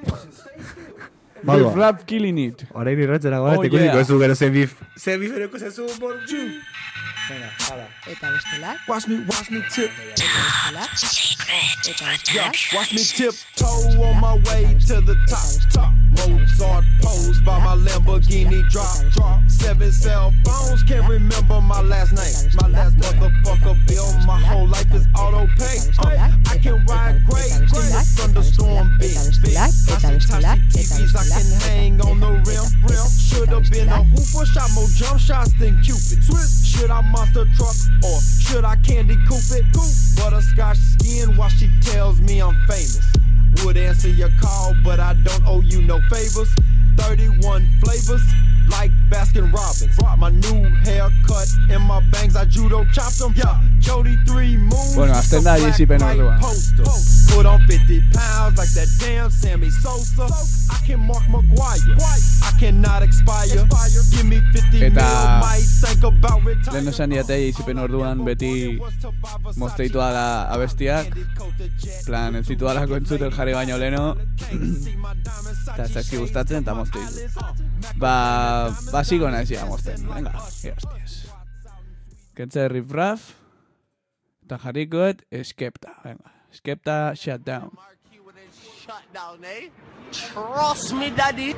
Big rap killing it. Orain irratzera gara, oh, tekusiko yeah. Ez du gero zen bif. Zen bif eroko zezu bortxu. Venga, hala. Eta bestela. Watch me, watch me tip. Eta bestela. Eta bestela. Watch me tiptoe on my way to the top. Top. Mozart posed by my Lamborghini drop. Drop. Seven cell phones, can't remember my last name. My last motherfucker bill, my whole life is auto pay. Uh, I can ride great, great thunderstorm big. Big. I see T Vs I can hang on the rim. Rim. Should have been a hooper, shot more jump shots than Cupid. Should I monster truck or should I candy coupe it? Butterscotch skin while she tells me I'm famous. Would answer your call, but I don't owe you no favors. thirty-one flavors, like Baskin Robbins. My new haircut and my bangs, I judo chopped them. Yeah, Jody three moons. Bueno, azten da J C P ordua. Put on fifty pounds like that damn Sammy Sosa. I can Mark McGuire. I cannot expire. Give me fifty mil, might think about retire. Lehen esan diate J C P orduan beti mosteitua da abestiak. Plan, ez zitu alako entzuten jarri baino leno. Eta ez dakzi gustatzen eta mosteitu. Ba, basiko naizia mosten. Venga, ja, hostias. Kentze Riff-Raff. Eta jarrikoet Skepta. Venga, Skepta Shut Down. Shut down, eh? Trust me, daddy.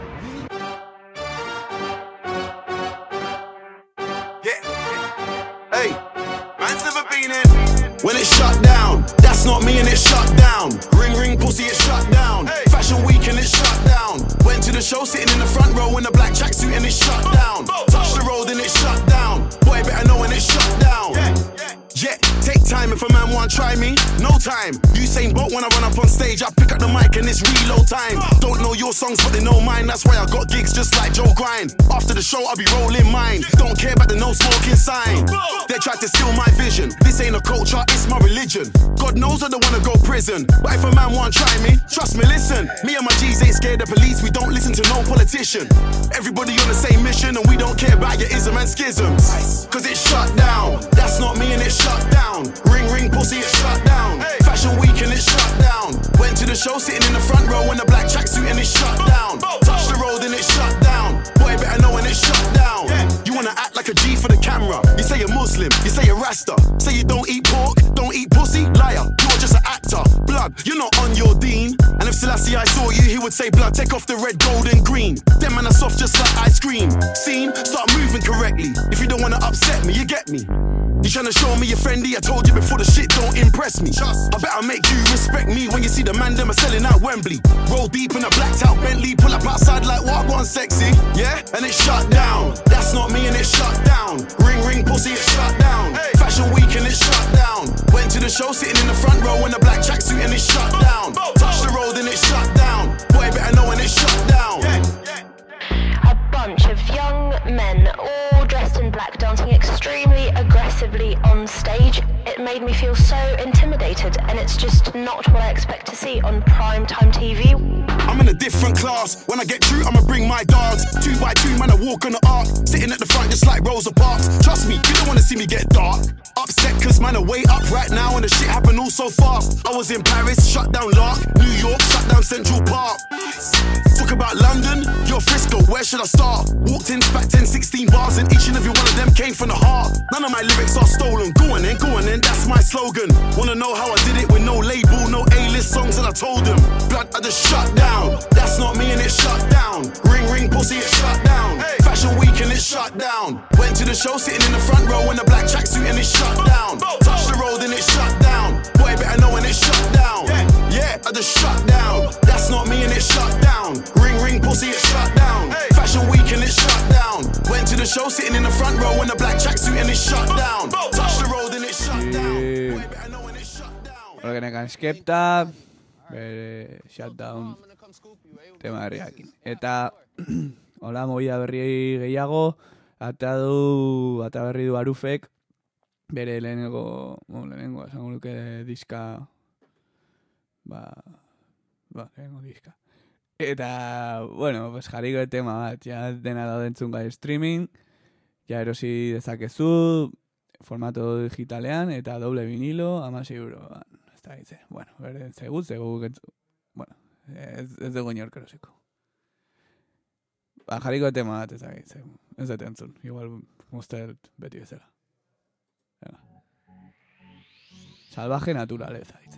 Yeah. Hey, man's never been in. When it's shut down, that's not me and it's shut down. Ring ring pussy, it's shut down. Hey. Fashion week and it's shut down. Went to the show sitting in the front row in a black tracksuit and it's shut down. Oh. Touch the road and it's shut down. Boy better know when it's shut down. Yeah, yeah. Yeah, take time if a man want try me. No time. Usain Bolt when I run up on stage, I pick up the mic and it's reload time. Don't know your songs but they know mine. That's why I got gigs just like Joe Grind. After the show I'll be rolling mine. Don't care about the no smoking sign. They tried to steal my vision. This ain't a culture, it's my religion. God knows I don't wanna go prison, but if a man want try me, trust me, listen. Me and my G's ain't scared of police. We don't listen to no politician. Everybody on the same mission and we don't care about your ism and schisms. Cause it's shut down. That's not me and it's shut down. Ring ring pussy, it's shut down. Hey. Fashion week and it's shut down. Went to the show sitting in the front row in a black tracksuit and it's shut down. Touch the road and it's shut down. Boy better know when it's shut down. Yeah. You wanna act like a G for the camera. You say you're Muslim, you say you're Rasta. Say you don't eat pork, don't eat pussy. Liar, you're just an actor. Blood, you're not on your dean. And if Selassie I saw you, he would say blood, take off the red, gold and green. Them man are soft just like ice cream. Scene, start moving correctly. If you don't wanna upset me, you get me. You tryna show me you're friendly? I told you before, the shit don't impress me. I better make you respect me when you see the man them are selling out Wembley. Roll deep in a blacked out Bentley, pull up outside like what one sexy, yeah? And it's shut down. That's not me and it's shut down. Ring ring pussy, it's shut down. Fashion week and it's shut down. Went to the show sitting in the front row in a black tracksuit and it's shut down. Touch the road and it's shut down. Boy better know when it's shut down. A bunch of young men all dressed in black dancing extremely aggressively on stage. It made me feel so intimidated, and it's just not what I expect to see on primetime T V. I'm in a different class. When I get through, I'ma bring my dogs. Two by two, man, I walk on the arc. Sitting at the front just like Rosa Parks. Trust me, you don't wanna see me get dark. Upset cause man, are way up right now and the shit happened all so fast. I was in Paris, shut down Lark. New York, shut down Central Park. Talk about London, you're Frisco, where should I start? Walked in, spat ten, sixteen bars and each and every one of them came from the heart. None of my lyrics are stolen. Go on then, go on then, that's my slogan. Wanna know how I did it with no label, no A-list songs, and I told them blood, I just shut down. That's not me and it's shut down. Ring ring pussy, it's shut down. Fashion week and it's shut down. Went to the show sitting in the front row in a black tracksuit and it's shut down. Touch the road and it's shut down. Boy better know when it's shut down. Yeah, I just shut down. That's not me and it's shut down. Ring ring pussy, it's shut down. Fashion week and it's shut down. Went to the show sitting in the front row in a black tracksuit and it's shut down. Touch the road and it's shut down. Boy better know when it's shut down. Horrenekan Skepta, bere shutdown tema berriakin. Eta hola movida berri gehiago, ata du, ata berri du Arufek, bere lehenengo, bueno, lehenengo, esango luke diska, ba, ba, lehenengo diska. Eta, bueno, pues jarriko tema bat, ja dena daudentzun gai streaming, ja erosi dezakezu, formato digitalean, eta doble vinilo, amasei euro. Ez da gitze, bueno, bere zegut, zegut, bueno, ez, ez dugu inork erosiko. Ba, jarriko tema bat ez da gitze, ez dut entzun, igual moztelt beti bezala. Salvaje naturaleza, ditzen.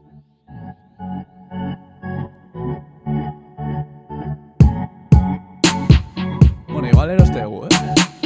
Bueno, igual erostegu, eh?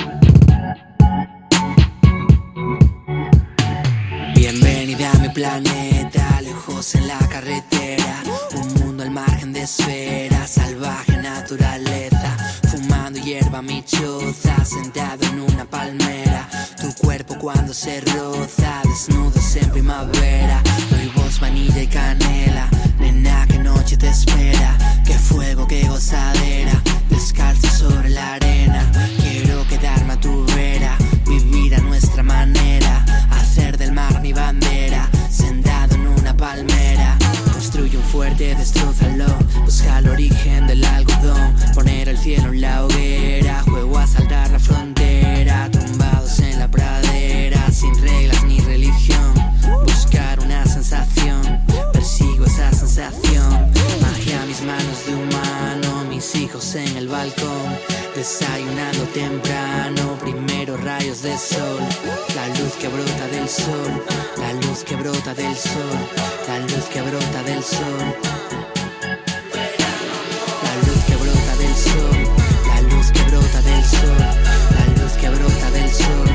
Bienvenida a mi planeta, lejos en la carretera. Un mundo al margen de esfera, salvaje naturaleza. Fumando hierba mi choza, sentado en una palmera. Tu cuerpo cuando se roza, desnudos en primavera. Doy voz, vanilla y canela, nena, que noche te espera. Qué fuego, qué gozadera, descalzo sobre la arena. Quiero quedarme a tu vera, vivir a nuestra manera. Hacer del mar mi bandera, sentado en una palmera. Construye un fuerte, destrózalo, busca el origen del algodón. Poner el cielo en la hoguera, juego a saltar la frontera. Tumbados en la pradera, sin reglas ni religión. Buscar una sensación, persigo esa sensación. Magia mis manos de humano, mis hijos en el balcón. Desayunando temprano, primero rayos de sol. La luz que brota del sol, la luz que brota del sol, la luz que brota del sol. La luz que brota del sol, la luz que brota del sol, la luz que brota del sol.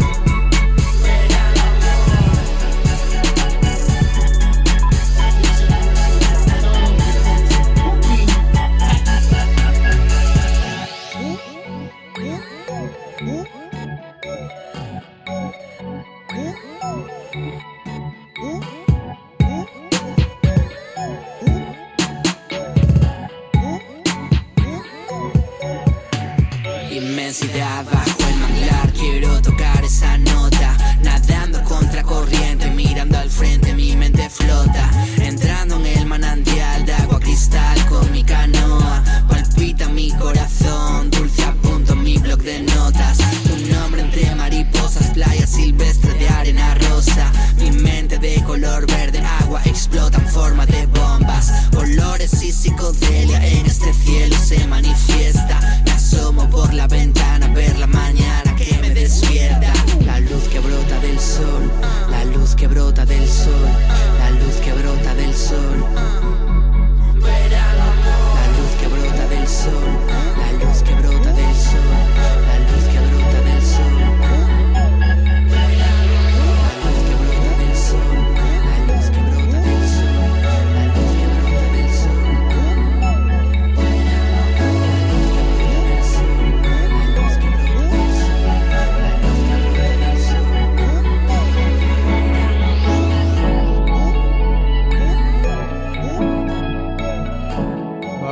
Inmensidad bajo el manglar, quiero tocar esa nota. Nadando contra corriente, mirando al frente, mi mente flota. Entrando en el manantial de agua cristal con mi canoa. Palpita mi corazón, dulce apunto mi bloc de notas. Tu nombre entre mariposas, playa silvestre de arena rosa. Mi mente de color verde, agua explota en forma de bombas. Colores y psicodelia en este cielo se manifiesta. Me asomo por la ventana a ver la mañana que me despierta. La luz que brota del sol, la luz que brota del sol, la luz que brota del sol. La luz que brota del sol, la luz que brota del sol, la luz que brota del sol.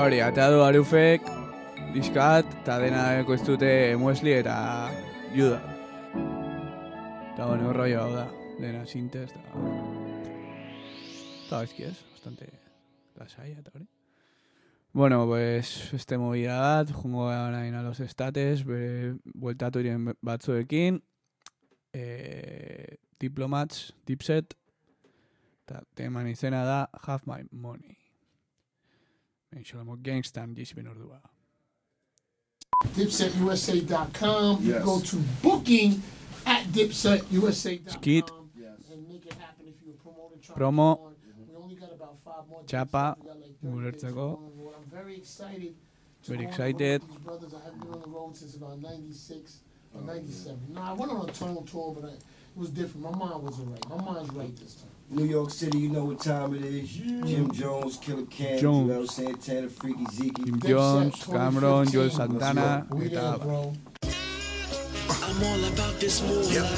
Hori, atea du Arufek, diskat, eta dena ekoiztute Muesli eta Juda. Eta bueno, rollo hau da, dena sintez, eta... Eta bezki ez, bastante... Lasaia eta hori. Bueno, pues, este movida bat, jungo nahin a los estates, bere bueltatu iren batzuekin, eh, Diplomats, Dipset, eta teman izena da Have My Money. Benxolamo gangstan dizben ordua. dipset u s a dot com. You go to booking at dipset u s a dot com. Skit. Promo. Chapa. Gulertzeko. Very excited. These brothers, I have been on the road since about ninety-six or ninety-seven. No, I went on a tunnel tour, but I, it was different. My mind wasn't right. My mind's right this time. New York City, you know what time it is. Yeah. Jim Jones, Killer Cam, Jones. Joel Santana, Freaky Zeke. Jim Jones, Cameron, Joel Santana. We there, bro. I'm all about this moolah.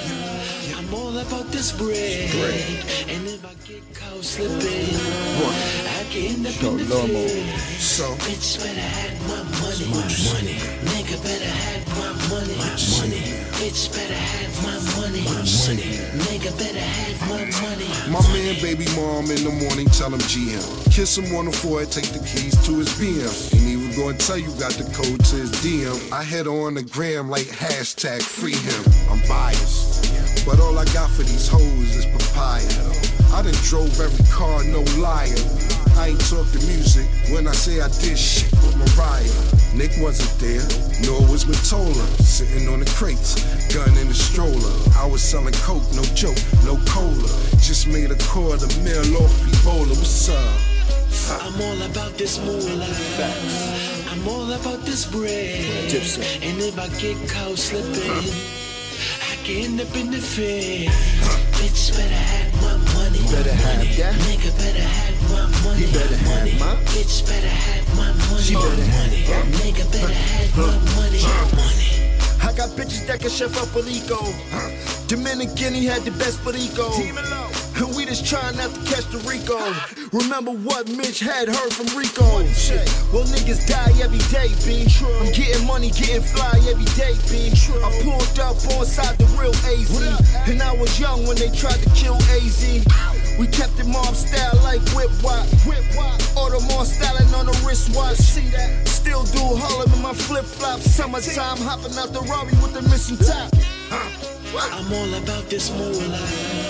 I'm all about this bread. And if I get caught slipping, I can end up in the field. So, bitch better have my money. My money. Nigga better have my money. My money. Bitch better have my money. My money. Nigga better have my money. My man, baby mom, in the morning, tell him G M. Kiss him on the forehead, take the keys to his B M. Ain't even gonna tell you got the code to his D M. I head on the gram like hashtag free him. I'm biased, but all I got for these hoes is papaya. I done drove every car, no liar. I ain't talk the music when I say I did shit with Mariah. Nick wasn't there, nor was Matola. Sitting on the crates, gun in the stroller. I was selling coke, no joke, no cola. Just made a quarter mil off Ebola. What's up? I'm all about this moolah. Facts. I'm all about this bread. Dipset. And if I get caught slipping, I can end up in the field. Bitch better have my money. Better have that. Nigga better have my money. He better have money. my. Bitch better have my money. She better have that. Nigga better have my money. money. I got bitches that can chef up Perico. Dominican, he had the best Perico. And we just trying not to catch the Rico. Remember what Mitch had heard from Rico. Well, niggas die every day, B. I'm getting money, getting fly every day, B. I pulled up on side the real A Z. And I was young when they tried to kill A Z. We kept it mob style like whip wop. Audemars styling on the wristwatch. See that? Still do Harlem in my flip flops. Summertime hopping out the Rari with the missing top. I'm all about this moolah.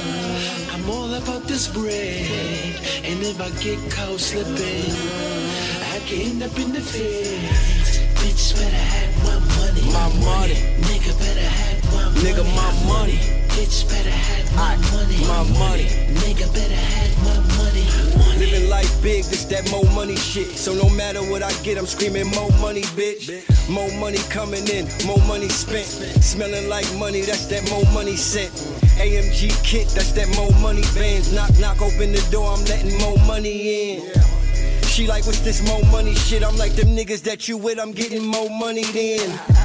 I'm all about this bread. And if I get caught slipping, I can end up in the field. Bitch better have my money. My money. Nigga better have my money. Nigga, my money. Bitch better have my money. My money. Nigga better have my money. Living life big, this that more money shit. So no matter what I get, I'm screaming more money, bitch. More money coming in, more money spent. Smelling like money, that's that more money sent. A M G kit, that's that more money bands. Knock, knock, open the door, I'm letting more money in. She like, what's this more money shit? I'm like, them niggas that you with, I'm getting more money then.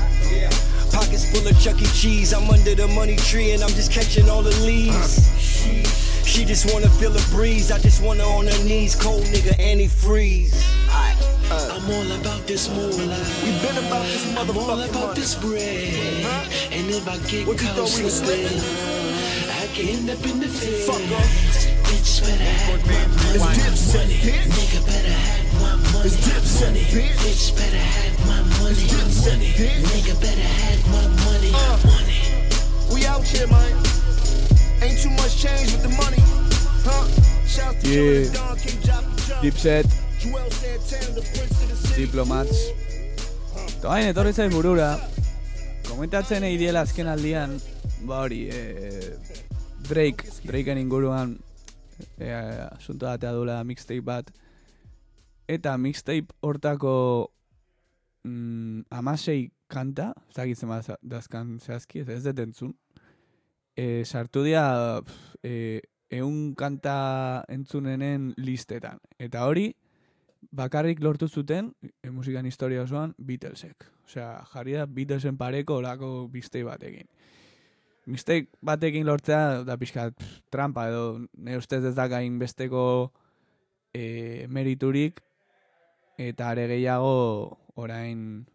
Pockets full of Chuck E. Cheese, I'm under the money tree and I'm just catching all the leaves. She just wanna feel a breeze, I just wanna on her knees, cold nigga antifreeze. Uh, I'm all about this moolah. We been about this motherfucking I'm all about money. this bread. Huh? And if I get What you caught thought we was slipping, slipping? I can end up in the field. Fuck up. Bitch better have my money. It's Dipset, bitch. Nigga better have my money. It's Dipset, money. bitch. Bitch better have my money. It's Dipset, money. bitch. Nigga better have my money. Uh, money. We out here, man. Ain't too much change with the money. Huh? Shout to Yeah. Don King, Joppy Joe. Dipset, Joel Santana, the prince of the city. Diplomats. Toain, etorri zaiz burura. Komentatzen egin diela azken aldian, ba hori, eh, Drake, Drakeen inguruan eh, asunto batea duela mixtape bat. Eta mixtape hortako mm, amasei kanta, ez dakitzen bat dazkan zehazki, ez ez dut entzun. Eh, sartu dira eh, eun kanta entzunenen listetan. Eta hori, bakarrik lortu zuten, e, musikan historia osoan, Beatlesek. Osea, jarri da Beatlesen pareko olako mixtape batekin. Mixtape batekin lortzea, da pixkat pff, trampa edo, ne ustez ez dakain besteko e, meriturik, eta are gehiago orain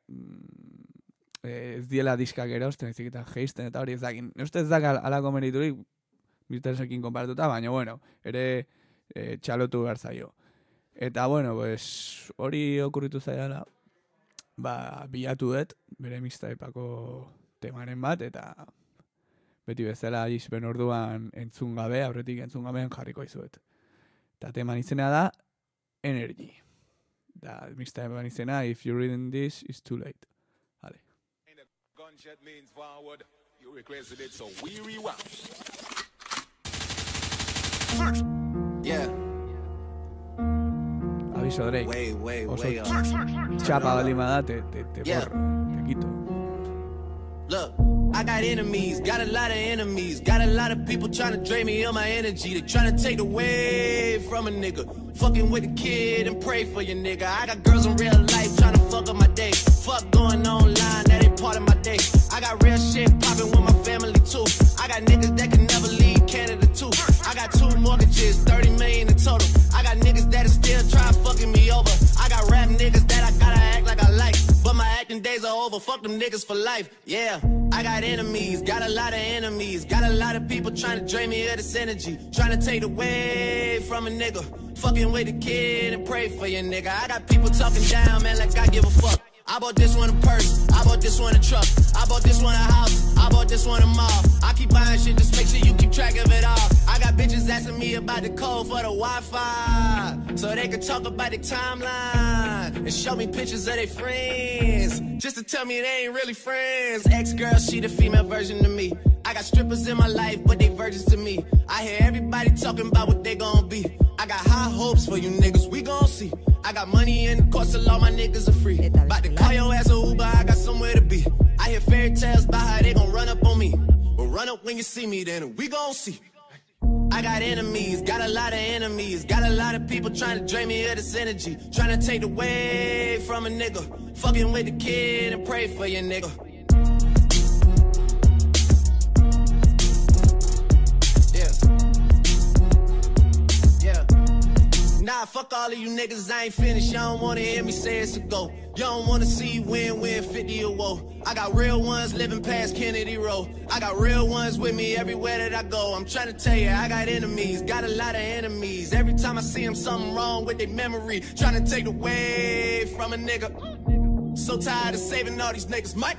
ez diela diskak erosten, ezik eta geisten, eta hori ez dakin. Uste ez dak alako meriturik Beatlesekin konparatuta, baina bueno, ere e, txalotu behar zaio. Eta bueno, pues, hori okurritu zaidala, ba, bilatu dut, bere mixtapeko temaren bat, eta beti bezala J-Zipen orduan entzun gabe, aurretik entzun gabean jarriko izuet. Eta teman izena da, Energy. Da, mixtapean izena, If You're Reading This, It's Too Late. Vale. Gunshot leans forward, you requested it, so we rewound. Yeah. Aviso Drake. Way, way, Oso way up. txapa balima da, te, te, te Yeah. borra, te quito. Look, I got enemies, got a lot of enemies, got a lot of people trying to drain me of my energy. They trying to take away from a nigga. Fucking with a kid and pray for your nigga. I got girls in real life trying to fuck up my day. Fuck going online, that ain't part of my day. I got real shit popping with my family too. I got niggas that can never leave Canada too. I got two mortgages, thirty million in total. I got niggas that are still trying fucking me over. I got rap niggas that I gotta act like I like, but my acting days are over. Fuck them niggas for life. Yeah, I got enemies, got a lot of enemies, got a lot of people trying to drain me of this energy, trying to take away from a nigga. Fucking with a kid and pray for your nigga. I got people talking down, man, like I give a fuck. I bought this one a purse, I bought this one a truck, I bought this one a house, I bought this one a mall. I keep buying shit, just make sure you keep track of it all. I got bitches asking me about the code for the Wi-Fi, so they can talk about the timeline and show me pictures of their friends, just to tell me they ain't really friends. Ex-girl, she the female version of me. I got strippers in my life, but they virgins to me. I hear everybody talking about what they gon' be. I got high hopes for you niggas, we gon' see. I got money in the course, so all my niggas are free. About to call your ass a Uber, I got somewhere to be. I hear fairy tales about how they gon' run up on me. But run up when you see me, then we gon' see. I got enemies, got a lot of enemies, got a lot of people trying to drain me of this energy, trying to take away from a nigga. Fucking with the kid and pray for your nigga. Nah, fuck all of you niggas, I ain't finished. Y'all don't wanna hear me say it's a go. Y'all don't wanna see win, win, fifty or woe. I got real ones living past Kennedy Road. I got real ones with me everywhere that I go. I'm trying to tell you, I got enemies, got a lot of enemies. Every time I see them, something wrong with their memory. Trying to take away from a nigga. So tired of saving all these niggas, Mike.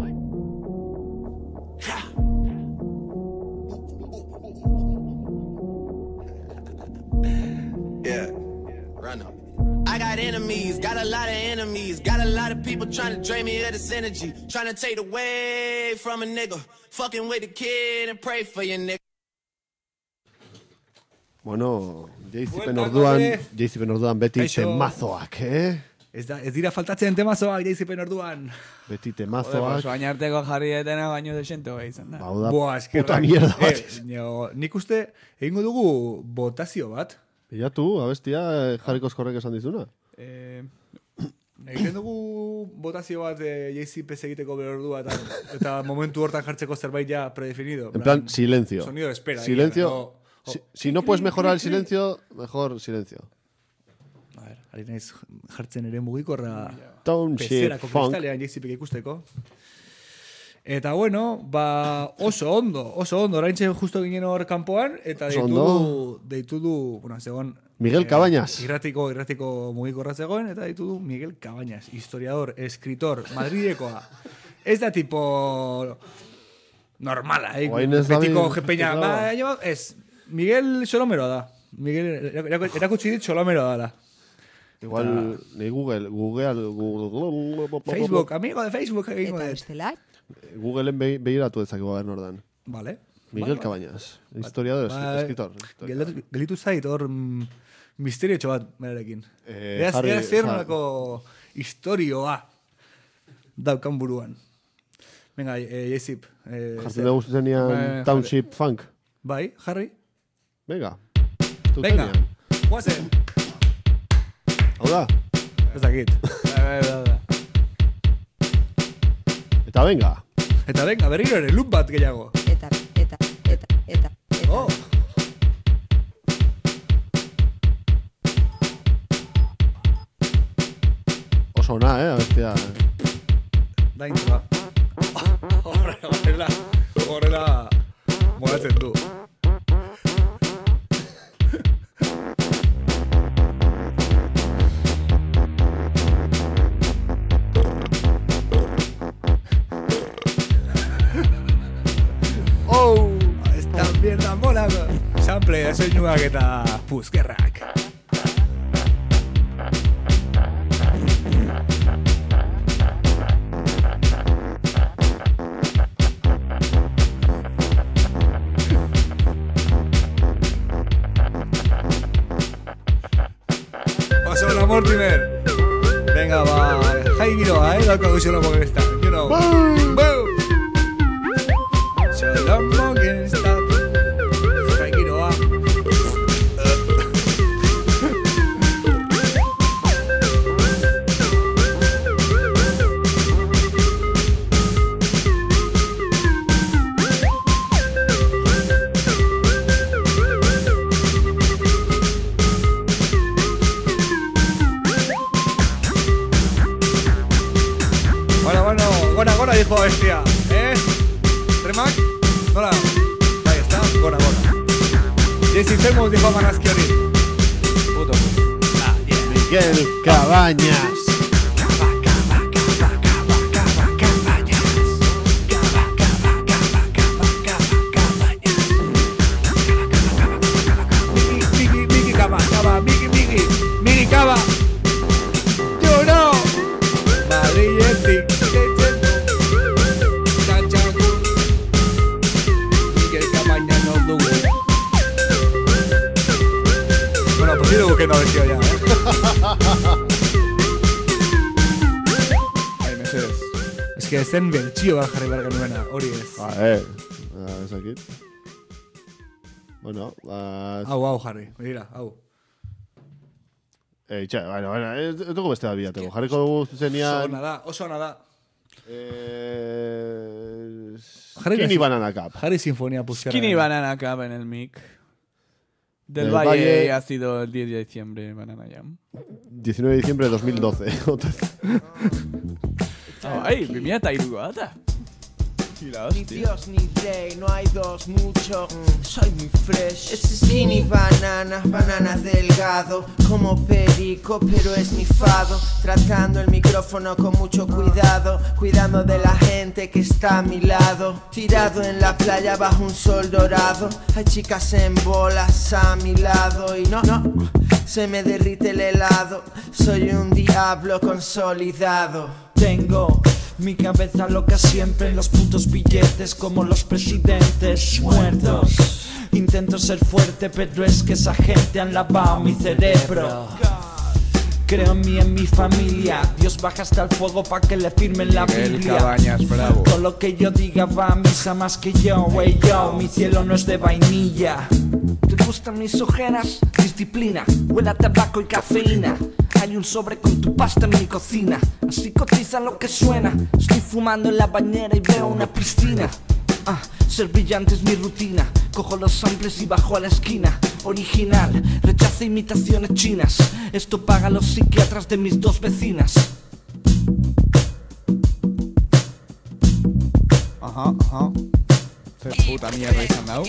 Yeah, run up. I got enemies, got a lot of enemies, got a lot of people trying to drain me of this energy, trying to take away from a nigga, fucking with a kid and pray for your nigga. Bueno, J-Zipen orduan, J-Zipen orduan beti Kaixo. temazoak, eh? Ez, da, ez dira faltatzen temazoak J-Zipen orduan. Beti Joder, temazoak. pues, bainarteko jarri etena baino desente hogei izan da. Bau da, Boa, eskerrak. puta mierda bat. Eh, nio, nik uste, egingo dugu botazio bat. Bilatu, abestia, eh, Jarriko Eskorrek esan dizuna. Eh, egiten dugu botazio bat eh, J-Zipez egiteko bere ordua eta, eta momentu hortan jartzeko zerbait ja predefinido. En plan, silencio. Sonido de espera. Silencio. Ahí, no, Si, si no puedes mejorar el silencio, mejor silencio. A ver, ari naiz jartzen ere mugikorra Township pezerako Funk. kristalean J-Zipek ikusteko. Eta bueno, ba oso ondo, oso ondo. Oraintxe justo ginen hor kanpoan eta Oso deitu du, ondo. deitu du, bueno, zegoen Miguel Cabañas. Irratiko, irratiko mugikorra zegoen eta deitu du Miguel Cabañas, historiador, escritor, madrilekoa. Ez da tipo normala, eh? Oain ez Betiko dabil- jepeña, ez ba, jo, ez. Miguel Solomeroa da. Miguel erako- erakutsi dit Solomeroa dala. Igual, ni Google, Google, Google, Facebook, amigo de Facebook egingo Eta dut. bestela, Googleen be- begiratu dezakegu gaber nordan. Vale. Miguel Vale, Cabañas, historiador, Ba, escritor. Gelditu gelditu zait hor mm, misteriotxo bat berarekin. Eh, Ea Harry- ea zer Har- nolako historioa daukan buruan. Venga, eh, J-Zip. Eh, Jartzen zer? dugu zuzenean Bai, Township Funk. Bai, Harry. Venga. Venga, zuzenean. guazen. Hau da. Ez dakit. Eta venga. Eta venga, berriro ere, loop bat gehiago. eta, eta, eta, eta, eta. Oh. oso na, eh, abestia. Da introa. Horrela, horrela, horrela, moratzen du. Oh, esta mierda mola. Sample, soinuak eta puzkerrak. Paso la Mortimer. Venga, va. Jai giroa, eh, dauka duzio porque está. You know. Boom, boom. Shalom Morgenstern. Jai giroa. Bueno, bueno, gora, gora, dijo bestia, ¿eh? ¿Remak? Hola. Ahí está, gora, gora. Desinfemos, dijo Manaschiori. Puto. Ah, yeah. Miguel Cabañas. Miki, Miki, Cava, Cava, Miki, Miki, Miki, Cava. Yo no. Madrid, bueno, pues sí, que no ha vestido ya, ¿eh? Ai, mesedez. Es que zen bertxio bat jarri behar genuena, hori ez. A ver, ez dakit. Bueno, uh, hau, hau jarri, begira, hau. Eh, txa, bueno, bueno, ez dugu beste da bilateko. Jarriko dugu zenian... Oso ona da, oso ona da. Eh... Skinny Banana Cup. Jarri sinfonía puzkerra. Skinny Banana Cup en el mic. Del, Del Valle, Valle ha sido el diez de diciembre, Banana Jam. diecinueve de diciembre de dos mil doce. Oh, ay, mi mía está irugada. Ni Dios ni rey, no hay dos, mucho. Mm, soy muy fresh. Es skinny banana, banana delgado, como perico, pero es mi fado. Tratando el micrófono con mucho cuidado, cuidando de la gente que está a mi lado. Tirado en la playa bajo un sol dorado, hay chicas en bolas a mi lado y no, no, se me derrite el helado. Soy un diablo consolidado. Tengo mi cabeza loca siempre en los putos billetes como los presidentes muertos. Intento ser fuerte pero es que esa gente han lavado mi cerebro. Creo en mí, en mi familia. Dios baja hasta el fuego pa' que le firmen la Biblia. Cabañas, bravo. Todo lo que yo diga va a misa más que yo, wey yo. Mi cielo no es de vainilla. ¿Te gustan mis ojeras? Disciplina, huele a tabaco y cafeína. Hay un sobre con tu pasta en mi cocina. Así cotiza lo que suena. Estoy fumando en la bañera y veo una piscina. Ah, ser brillante es mi rutina. Cojo los samples y bajo a la esquina. Original, rechazo imitaciones chinas. Esto paga los psiquiatras de mis dos vecinas. Ajá, ajá. Qué puta mierda que han dado.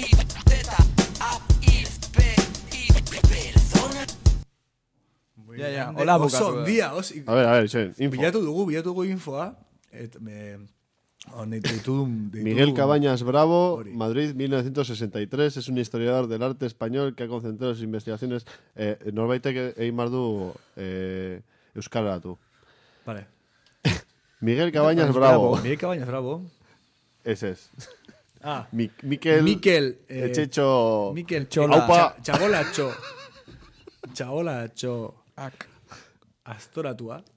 Ya, ya, hola, oso, dia, oso. A ver, a ver, zen, info. Bilatu dugu, bilatu dugu infoa. Et, me... Miguel Cabañas Bravo, Madrid, mil novecientos sesenta y tres, es un historiador del arte español que ha concentrado sus investigaciones. Eh, Norbaitek egin behar du eh, euskaratu. Vale. Miguel Cabañas Bravo. Miguel Cabañas Bravo. Ese es. Ah. Mi, Mikel. Mikel. Eh, Etxetxo. Mikel Chola. Aupa. Txagolatxo. Txagolatxo. Astoratua.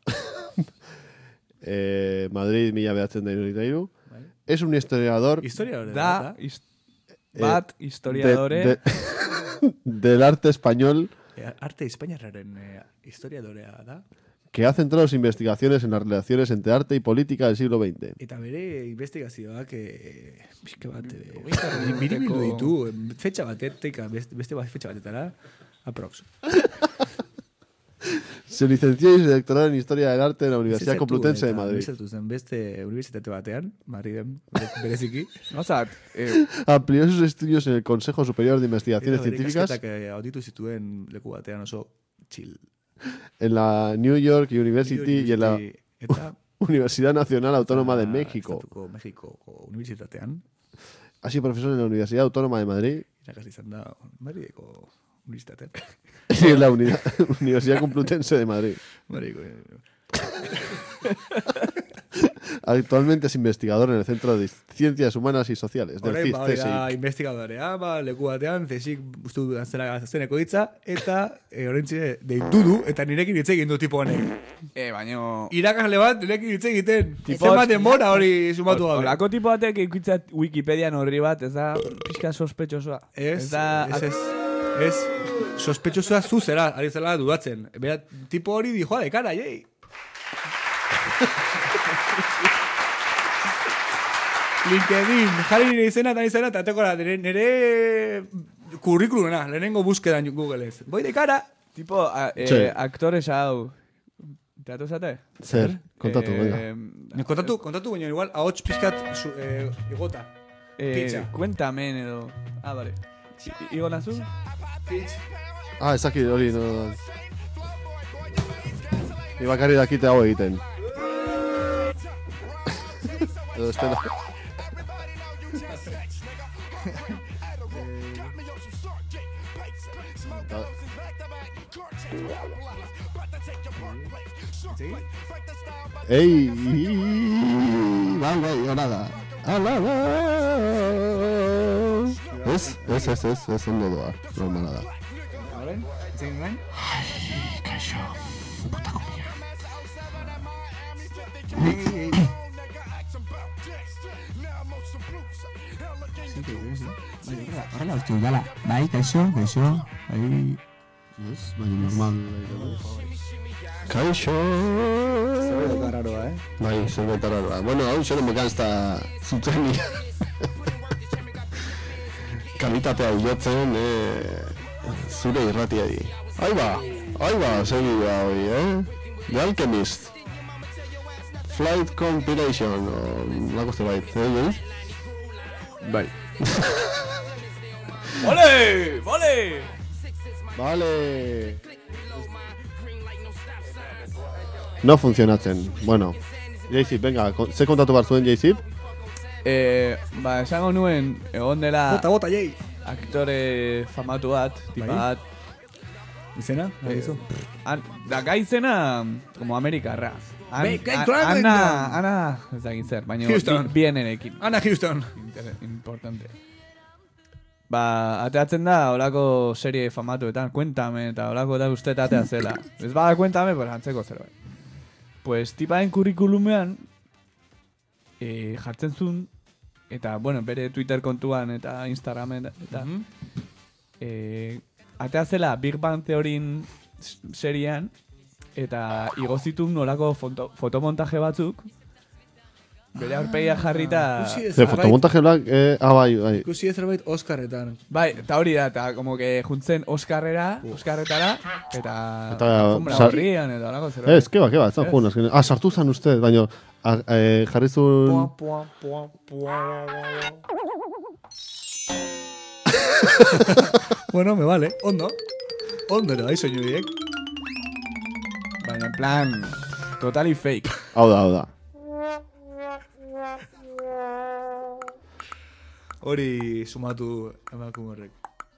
Eh, Madrid, mila behatzen da irudita iru. Vale. Es un historiador... Historiador, da, hist bat, eh, historiadore... De, de, del arte español... Eh, arte españolaren eh, historiadorea da. Que ha centrado sus investigaciones en las relaciones entre arte y política del siglo veinte. Eta bere investigazioak que pixka bat biribildu ditu, fetxa batetik beste bat fetxa batetara aprox. Se licenció y se doctoró en Historia del Arte en la Universidad Complutense de Madrid. Zertu zen beste universitate batean, Madriden, bereziki. Gozat, eh, amplió sus estudios en el Consejo Superior de Investigaciones Eta Científicas ikasketak auditu zituen leku batean oso chill. en la New York University y en la Eta Universidad Nacional Autónoma de México. Estatuko Mexikoko unibertsitatean. Ha sido profesor en la Universidad Autónoma de Madrid Irakasle izan da Madrideko unibertsitatean. y en la Uni- Universidad Complutense de Madrid. Madrideko. Actualmente es investigador en el Centro de Ciencias Humanas y Sociales del Orain, C I ba, hori C da S I. investigadorea, ba, leku batean, zesik ustu zera zeneko hitza, eta e, orentxe deitu du, eta nirekin hitz egin du tipo honek. Eh, baino... Irakasle bat nirekin hitz egiten. Tipo- Zenbat denbora hori sumatu gabe. Olako tipo batek ikutzat Wikipedian horri bat, ez da pixka sospetxosoa. Ez, da... ez, ez, ez, sospetxosoa zuzera, ari zela dudatzen. Bera, tipo hori dijoa de cara, jei. LinkedIn, jarri nire izena eta izena, eta tekora, nire, nire kurrikuluna, lehenengo buskedan Google-ez. Boi de cara. Tipo, a, eh, Sí. aktores hau... Teatu zate? Zer, kontatu, venga. Ni kontatu, kontatu, baina igual, ahots pixkat su, eh, igota. Eh, Pizza. Cuéntame, edo... Ah, vale. I- Igo nazu? Ah, ez dakit hori, no... Ni bakarri dakite hau egiten. Edo estena. Ei, bai, bai, hora da. Hala da. Ez, ez, ez, ez, ez ondo doa, normala da. Horren, zein gain? Ai, kaixo, puta komia. Horrela uste dut, dala. Bai, kaixo, kaixo, bai... Ez, bai, normal. Kaixo! Zerbait araroa, eh? Bai, zerbait araroa. Bueno, hau xero me cansta zutzeni. Kalitatea bilatzen, eh, zure irratiari. Aiba, aiba, segi da hoi, eh? The Alchemist. Flight Compilation, o lako zerbait, eh, James? Bai. Vale, vale! Vale! No funtzionatzen. Bueno, J-Zip, venga, kon- ze kontatu behar zuen J-Zip? Eh, ba, esango nuen, egon dela... Bota, bota, jei! Aktore famatu bat, tipa Bai. bat. Izena? Eh, Gizu? an, daka izena, como Amerikarra. An, Be- Kate an, Craven! Ana, Ana, ez da zer, baina Houston. bi- bienerekin. Ana Houston. Inter- Importante. Ba, ateatzen da, olako serie famatuetan, Cuéntame, eta olako da uste atea zela. Ez bada Cuéntame, pues antzeko zerbait. Pues tiparen kurrikulumean, eh, jartzen zuen, eta, bueno, bere Twitter kontuan eta Instagramen, eta, eh, atea zela Big Bang Theoryin s- seriean, eta igo zituen nolako foto, fotomontaje batzuk, bere aurpegia jarrita... ikusi ez Ze, zerbait- fotomontaje blank, eh, ah, bai, bai. Ikusi ez zerbait Oscarretan. Bai, eta hori da, eta como que juntzen Oscarrera, Oscarretara, eta... Eta, alfombra sa- horrian, eta olako zerbait. Ez, keba, keba, ez da Ez? jun, azken. Ah, sartu zan usted, baina eh, jarri zuen... Pua, pua, pua, Bueno, me vale, ondo. Ondo ere, bai soinu biek. Baina, en plan, totally fake. Hau da, hau da. Hori sumatu emakume horrek.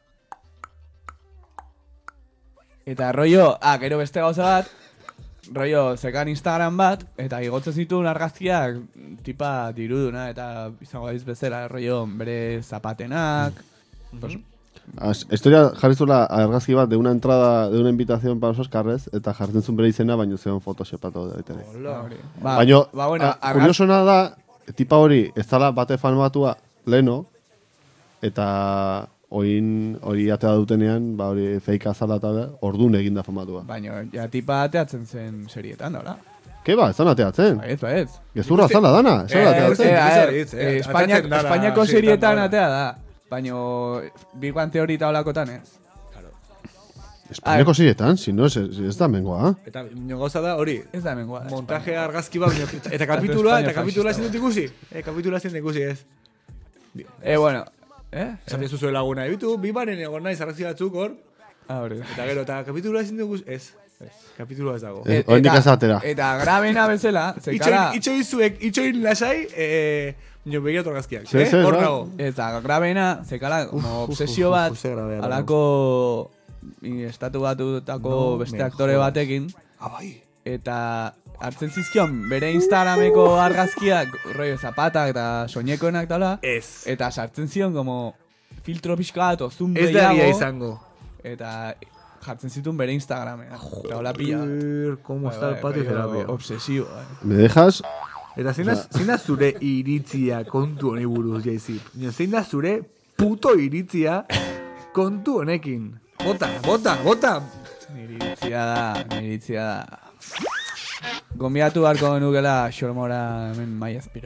Eta rollo, ah, gero beste gauza bat, rollo, zekan Instagram bat, eta igotzen zituen argazkiak tipa diruduna, eta izango daiz bezala, rollo, bere zapatenak, pues, As- Historia jarri zuela argazki bat de una entrada, de una invitación para los Oscars, eta jartzen zuen bere izena, baina zeon photoshopatu da ere. Ba, Baina, ba, bueno, a- argaz- kuriosona da, tipa hori, ez dala bate filmatua leno, eta oin hori atea dutenean, ba hori fake azala eta da, ordun eginda filmatua. baina, ja tipa ateatzen zen serietan, nola? Ke ba, ez da ateatzen. Ba, ez, ba, ez. Gezurra azala dana, ez da Eh, ateatzen. eh, a ver, Ikusi eh, ez, Espainiak- atatzen dara Espainiako serietan serietan dara. atea da, baina Big Bang Theory eta olakotan ez. Espainiako ziretan, si no, ez da mengoa. Eta gauza da hori. Ez da mengoa. Montaje argazki bat, eta kapitulua, eta kapitulua ezin dut ikusi. Eh, kapitulua ezin dut ikusi, ez. Eh, bueno. Eh? Esan ez zuen laguna ebitu, bi baren egon nahi zarrazi batzuk hor. Ah, hori. Eta gero, eta kapitulua ezin dut ikusi, ez. Kapitulua ez dago. Oendik azatera. Eta grabena bezala, zekara... Itxoin zuek, itxoin lasai, eh... Nio begiratu argazkiak, eh? Hor nago. Eta grabena, zekala, como obsesio bat, alako estatu batutako beste aktore batekin. Eta hartzen zizkion bere Instagrameko argazkiak, rollo zapatak eta soinekoenak tala. Ez. Eta sartzen zion, como filtro pixka bat, ozun behiago. Ez da egia izango. Eta jartzen zituen bere Instagramean. Eta hola pilla. Como está el patio terapia. Obsesio. Me dejas... Eta zein da, zein da zure iritzia kontu honi buruz, Jaizi? Zein da zure puto iritzia kontu honekin? Bota, bota, bota! Nire iritzia da, nire iritzia da. Gombiatu barko nukela xormora hemen mai azpira.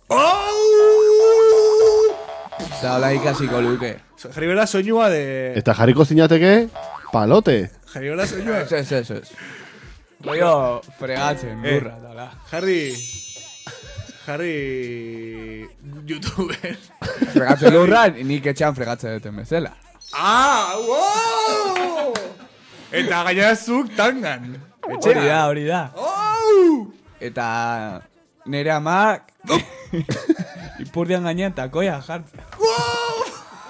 Eta hola ikasiko luke. Jarri bera soinua de... Eta jarriko zinateke, palote. Jarri bera soinua. Ez, ez, ez, ez. Rollo fregatzen, burra, tala. Jarri... Jarri... YouTuber. Fregatzen lurra, nik etxean fregatzen duten bezala. Ah, wow! Eta gainazuk tangan. Hori da, hori da. Oh! Eta nire amak ipurdian gainean takoia jartzen. Wow!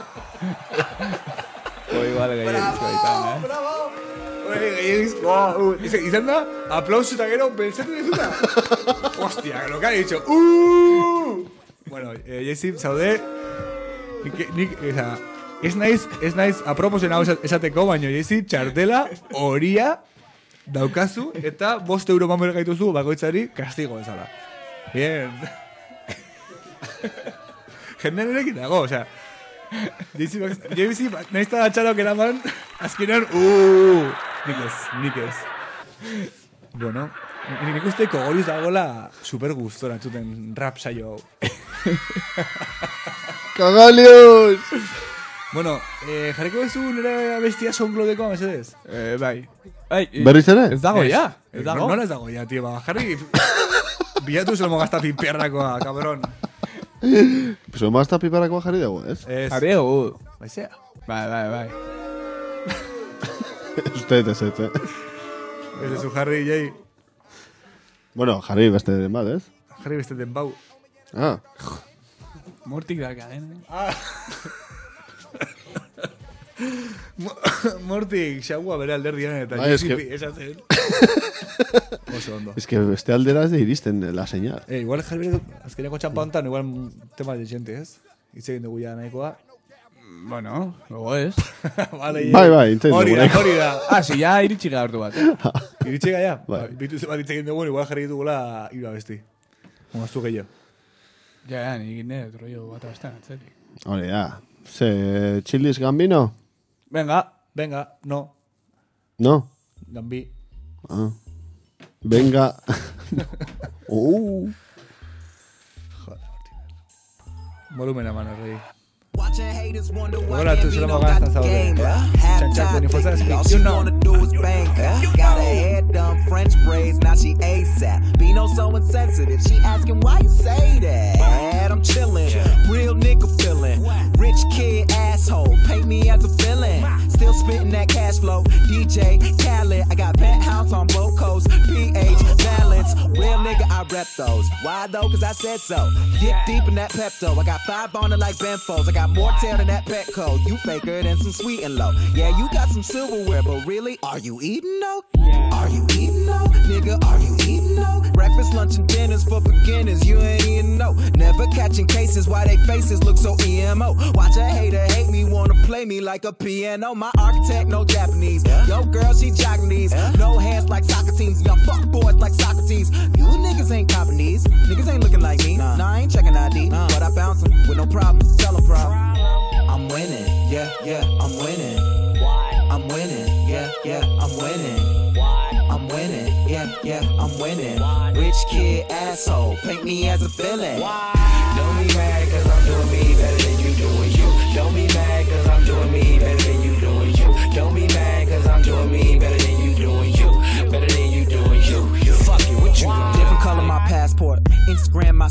Hoi igual gehiagizko ditan, eh? Bravo! Hori gehiagizko. Izan da, aplauso eta gero pentsatu dizuta. Hostia, lo que ha dicho. Uh! Bueno, eh, Jaizi, zaude... Nik, nik, eza... Ez naiz, ez naiz aproposen hau esateko, baino Jaizi, txartela horia daukazu eta bost euro mamere gaituzu bakoitzari kastigo bezala. Bien. Jende nerekin dago, osea. Jaizi, Jaizi, nahiz da txarok eraman, azkenean, uuuu, nik ez, nik ez. Bueno, nik uste kogoriz dagoela super gustora entzuten rap saio hau. Kagalios! Bueno, eh, jarriko bezu nire bestia songlodeko mesedez? Eh, bai. Ai, Berriz ere? Ez dago ya. Ez dago? Nola ez dago ya, tío, ba, jarri... Bilatu zelmo gazta piperrakoa, cabrón. Zelmo gazta piperrakoa jarri dugu, ez? Ez. Jarri dugu. Baizea. Bai, bai, bai. Usted ez ez, eh? Ez zu jarri, jai. Bueno, jarri beste den bat, ez? Jarri beste den bau. Ah. Mortik da cadena. Ah. Mortik, xagua bere alderdian eta Josipi esatzen. Oso ondo. Es que beste aldera ez de iristen la señal. Eh, igual jarri azkeneko txampantan, igual tema de gente, ez? Itzegin dugu ya nahikoa. Bueno, luego es. Vale, bai, bai, intento. Hori da, hori da. Ah, si ya iritsi gara hartu bat. Iritsi gara, bai. Bitu ze bat itzegin dugu, igual jarri dugula iru abesti. Ongaztu gehiago. Ja, ja, nik ine, rollo bat abestean atzeri. Hori da. Se Chilis Gambino? Venga, venga, no. No? Gambi. Ah. Venga. uh. Joder, volumena, mano, rey. Ahora tú solo me gastas ahora. Chanchaco ni fuerza de you know. Got her hair done, French braids, now she ASAP. Bino so insensitive, she asking why you say that. I'm chillin', real nigga feelin'. Rich kid asshole, paint me as a villain. Still spittin' that cash flow, D J Khaled. I got penthouse on both coasts, P H balance. Real nigga, I rep those. Why though? Cause I said so. Get deep in that Pepto. I got five on it like Benfos. I got more tail than that Petco. You faker than some sweet and low. Yeah, you got some silverware, but really, are you eating though? Are you eating though? Nigga, are you eating though? Breakfast, lunch, and dinners for beginners. You ain't eating no. Never catching cases. Why they faces look so E M O? Watch a hater hate me, wanna play me like a piano. My architect, no Japanese. Yo, girl, she jogging these. No hands like soccer teams. Y'all fuck boys like Socrates. You niggas ain't copping these. Niggas ain't looking like me. Nah, I ain't checking I D. Nah. But I bounce them with no problem. Tell them problem. I'm winning. Yeah, yeah, I'm winning. I'm winning. Yeah, yeah, I'm winning. I'm winning. Yeah, yeah, I'm winning. Rich kid asshole. Paint me as a villain. Don't be mad cause I'm doing me better than you doing you. Don't be mad cause I'm doing me better than you doing you. Don't be mad cause I'm doing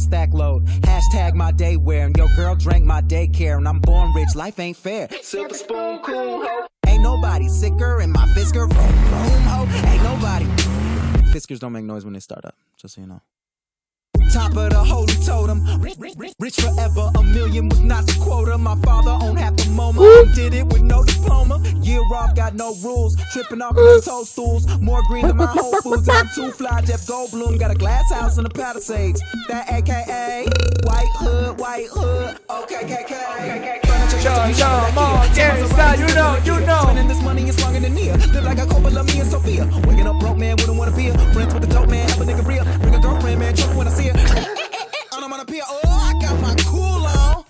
stack load. Hashtag my day wear. And your girl drank my daycare. And I'm born rich, life ain't fair. Silver spoon, cool ho. Ain't nobody sicker in my Fisker room, room ho. Ain't nobody. Fiskers don't make noise when they start up, just so you know. Top of the holy totem, rich forever, a million was not the quota. My father owned half the MoMA, did it with no diploma. Year off, got no rules, tripping off my toadstools. More green than my Whole Foods, I'm too fly, Jeff Goldblum. Got a glass house in the Palisades, that A K A White Hood, White Hood, okay, K K. Yo, yo, mom, yeah, you know, you know. Spending this money is longer than near. Live like a couple of me and Sophia. Waking up broke, man, wouldn't wanna be a friends with the dope, man, help a nigga real. Bring a girlfriend, man, trouble when I see her. I'm on a pier, oh, I got my cool on.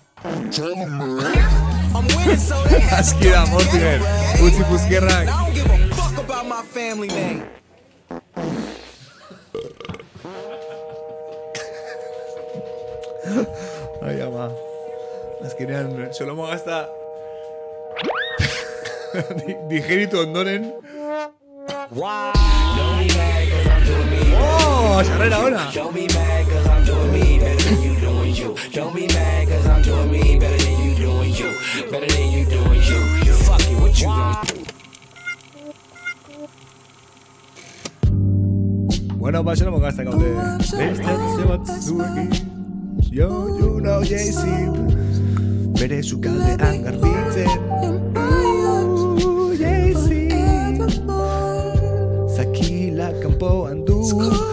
I'm winning, so they have to Askira, Mortimer, Uzi Puskerrak. I don't give a fuck about my family name. Ai, ama. Azkenean, Solomo gazta digeritu ondoren. Oh, sarrera ona. Don't be mad cause I'm doing me better than you doing you. Don't be mad cause I'm doing me better than you doing you. Better than you doing you. You fuck it, what you doing? Bueno, ba, Solomo gazta gaude. Beste bat zuekin. Yo, you know, J-Z. Bere sukaldean garbitzen. J-Z. Zakila kanpoan du.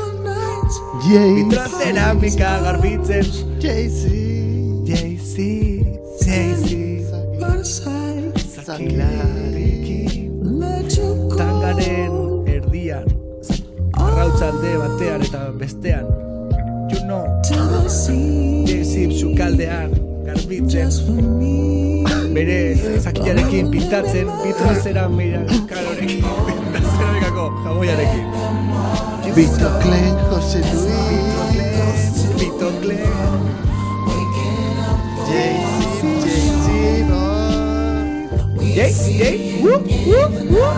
Vitro ceramika garbitzen. J-Z. J-Z. J-Z. Zakilarekin. Tangaren erdian. Arrautzalde batean eta bestean. You know. J-Z sukaldean garbitzen. Bere zakilarekin pintatzen. Vitro ceramikarekin pintatzen. Jamoiarekin. Vito Clen, José Luis. Vito Clen. Jay-Z, Jay-Z, boy. Jay, Jay, whoop, whoop, whoop.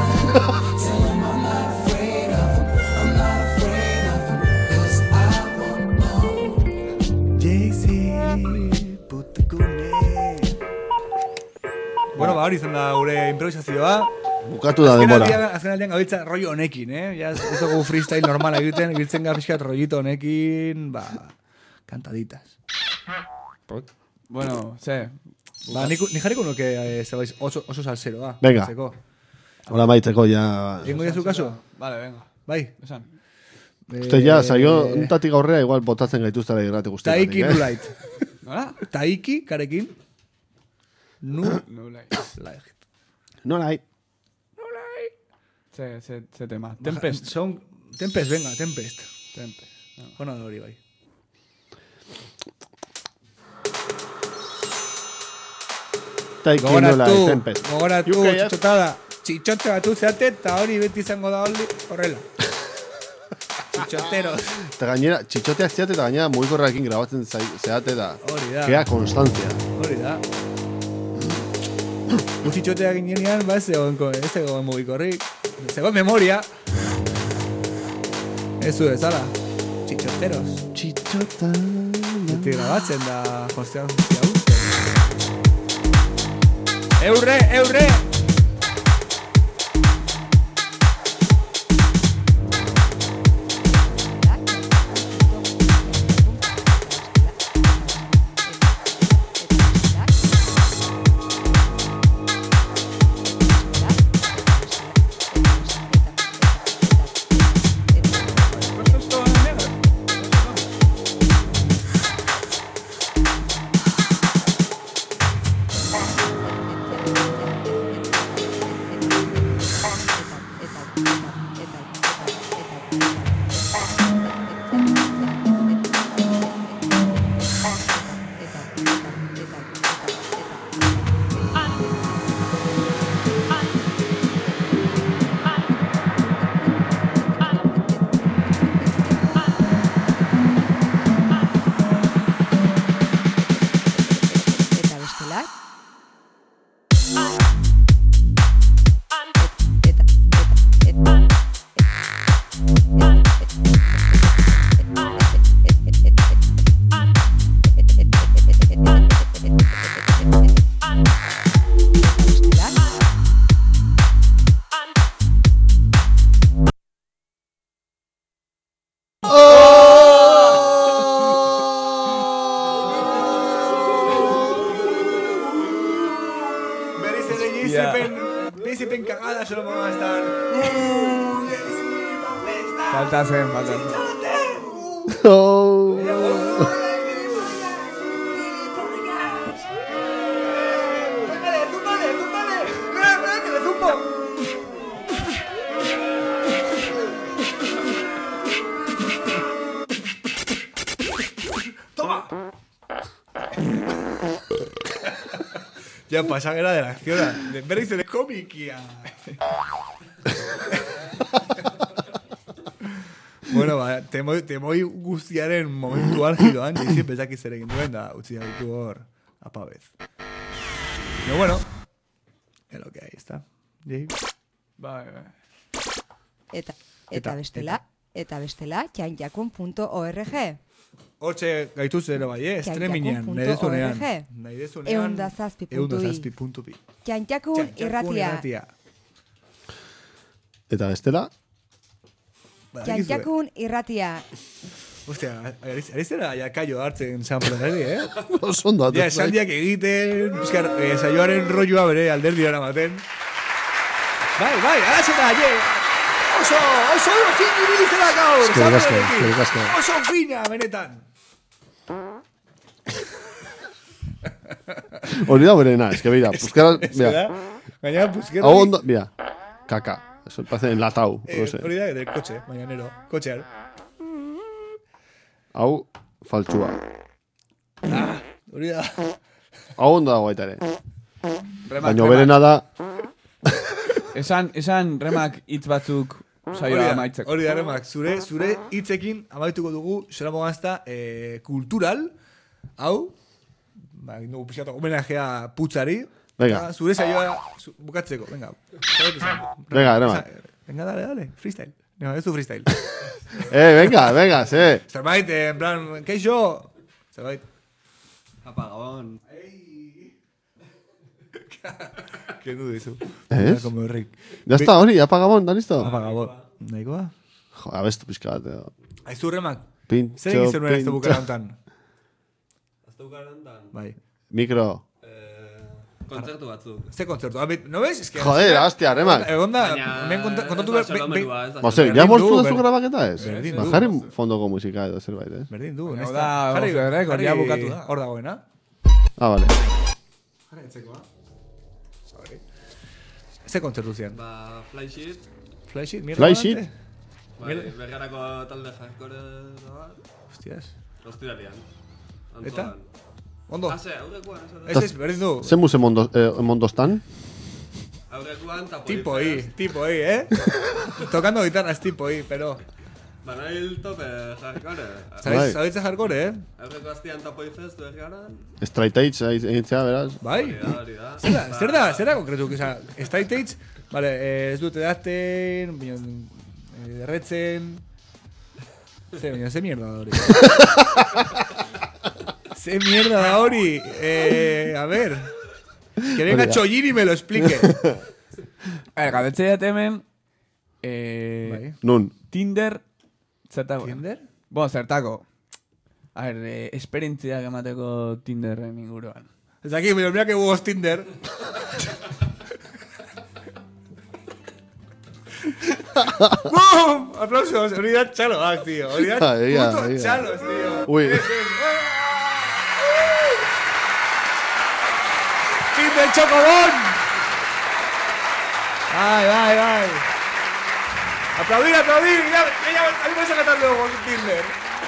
Jay-Z, putakune. Bueno, ba, hori izan da gure improvisazioa. Bukatu da denbora. Azken aldean gabiltza rollo honekin, eh? Ya ez dugu freestyle normala egiten, egiten gara pixkat rollito honekin, ba, cantaditas. Bueno, ze. Ba, ni, ni jarriko nuke eh, zabaiz oso, oso salseroa. Venga. Hola maitzeko, ya... Ingo ya zu kaso? Vale, venga. Bai. Esan. Uste ya, saio, un tatik aurrea igual botatzen gaituztara irrate guztiak. Taiki eh? nulait. Nola? Taiki, karekin. Nu... Nulait. Like. Nolait. Se, se, se tema. Tempest. Son... Tempest, venga, Tempest. Tempest. No. Hona da hori bai. Taiki nolait, Tempest. Gogoratu, txitxotada. Txitxote batu zeate, eta hori beti izango da hori horrela. Txitxoteros. Eta gainera, txitxoteak zeate eta gainera mugikorrarekin grabatzen zeate da. Hori da. Kea konstantzia. Hori da. Txitxoteak ginean, ba, ez egon, ez egon mugikorrik. Ez egon memoria. Ez zu ezala. Txitxoteros. Txitxota. Beti grabatzen da konstantzia uste. Eurre, eurre! da, solo pongo a estar. Falta zen, falta zen. Oh. Ya pasagera de la acción. De berriz de komikia. Bueno, ba, temoi, temoi guztiaren momentu algidoan, jaizi bezak zer egin duen da, utzi da ditu hor, apabez. Pero bueno, es lo que hay, está. Jai? Bai, bai. Eta, eta bestela, eta bestela, txantjakun punto org. Hortxe gaituz ere bai, eh? Estreminean, nahi dezunean. Nahi dezunean. Eundazazpi puntu bi. Txantjakun irratia. Eta bestela? Txantjakun irratia. Ostia, ari zera jakaio hartzen sanplanari, eh? Osondo atu. Ja, esaldiak egiten, bizkar, eh, saioaren rolloa bere alderdi eramaten. Bai, bai, arazeta, je! Oso, oso, oso fin ibilizela gaur! Eskerrik asko, eskerrik asko. Oso fina, benetan! Hori da berena, eske beira, puskara, mira. Gaina, puskara. Hau ondo, mira, kaka. Eso parece enlatado, no sé. Hori da, del coche, mañanero. Cochear. Hau, faltsua. Ah, hori da. Hau ondo dago baita ere. Remak, Baina berena da... Esan, esan remak hitz batzuk saioa amaitzeko. Hori da, remak, zure, zure hitzekin amaituko dugu, zera mogazta, eh, kultural, hau, ba, dugu pixatu homenajea putzari, venga. Zure saioa zu, bukatzeko, venga. Venga, remak. Venga, dale, dale, freestyle. No, ez du freestyle. eh, venga, venga, ze. Zerbait, eh, en plan, keixo, zerbait. Apagabon. Kendu dizu. ¿Es? Como Rick. Ya está, hori, apagabon, da listo? Apagabon. Nahikoa? Jo, abestu pixka bat, edo. Aizu, remak. Pintxo, Zer egin zenuen ez pintxo. bukara hontan? Ez bukara hontan? Bai. Mikro. Kontzertu batzuk. Ze kontzertu? No ves? Es que Joder, hostia, remak. Egonda, hemen kontatu behar... Bose, ya mostu duzu grabaketa ez? Berdin du. Bajari fondoko musika edo zerbait, ez? Berdin du. Hau da, Oferrek, hori bukatu da. Hor dagoena. Ah, vale. Jara etzekoa. Ze kontzertu zian? Ba, Flysheet. Flysheet? Flysheet? Bai, bergarako talde jarkore bat. Hostias. Ostiralian. Eta? Ondo? Ase, aurrekoan. Ez ez, berdin du. Zer muse mondo, eh, mondostan? Aurrekoan tapoi. Tipo I, tipo I, eh? Tocando guitarras tipo I, pero... Banail tope jarkore. Zaitza jarkore, eh? Aurreko aztian tapoi festu ergaran. Straight Edge egitzea, beraz? Bai? Zer da, zer da, zer da konkretu? Straight Edge, vale, ez dute daten, derretzen... Ze, baina, ze mierda da hori? Ze mierda da hori? Eh, a ver... Que venga Chollini y me lo explique. A ver, galdetze dut hemen... Eh, Nun? Tinder... Zertako. Tinder? Bo, zertako. A ver, eh, esperientziak emateko Tinderren inguruan. Ez aquí, mira, mira que huevos Tinder. ¡Bum! Aplausos, hori da txaloak, tío. Hori da puto txalos, tío. Uy. ¡Tinder Chocobón! Ay, ay, ay. Aplaudir, aplaudir. Ya, ya, ya, a mí me vas a cantar luego Tinder.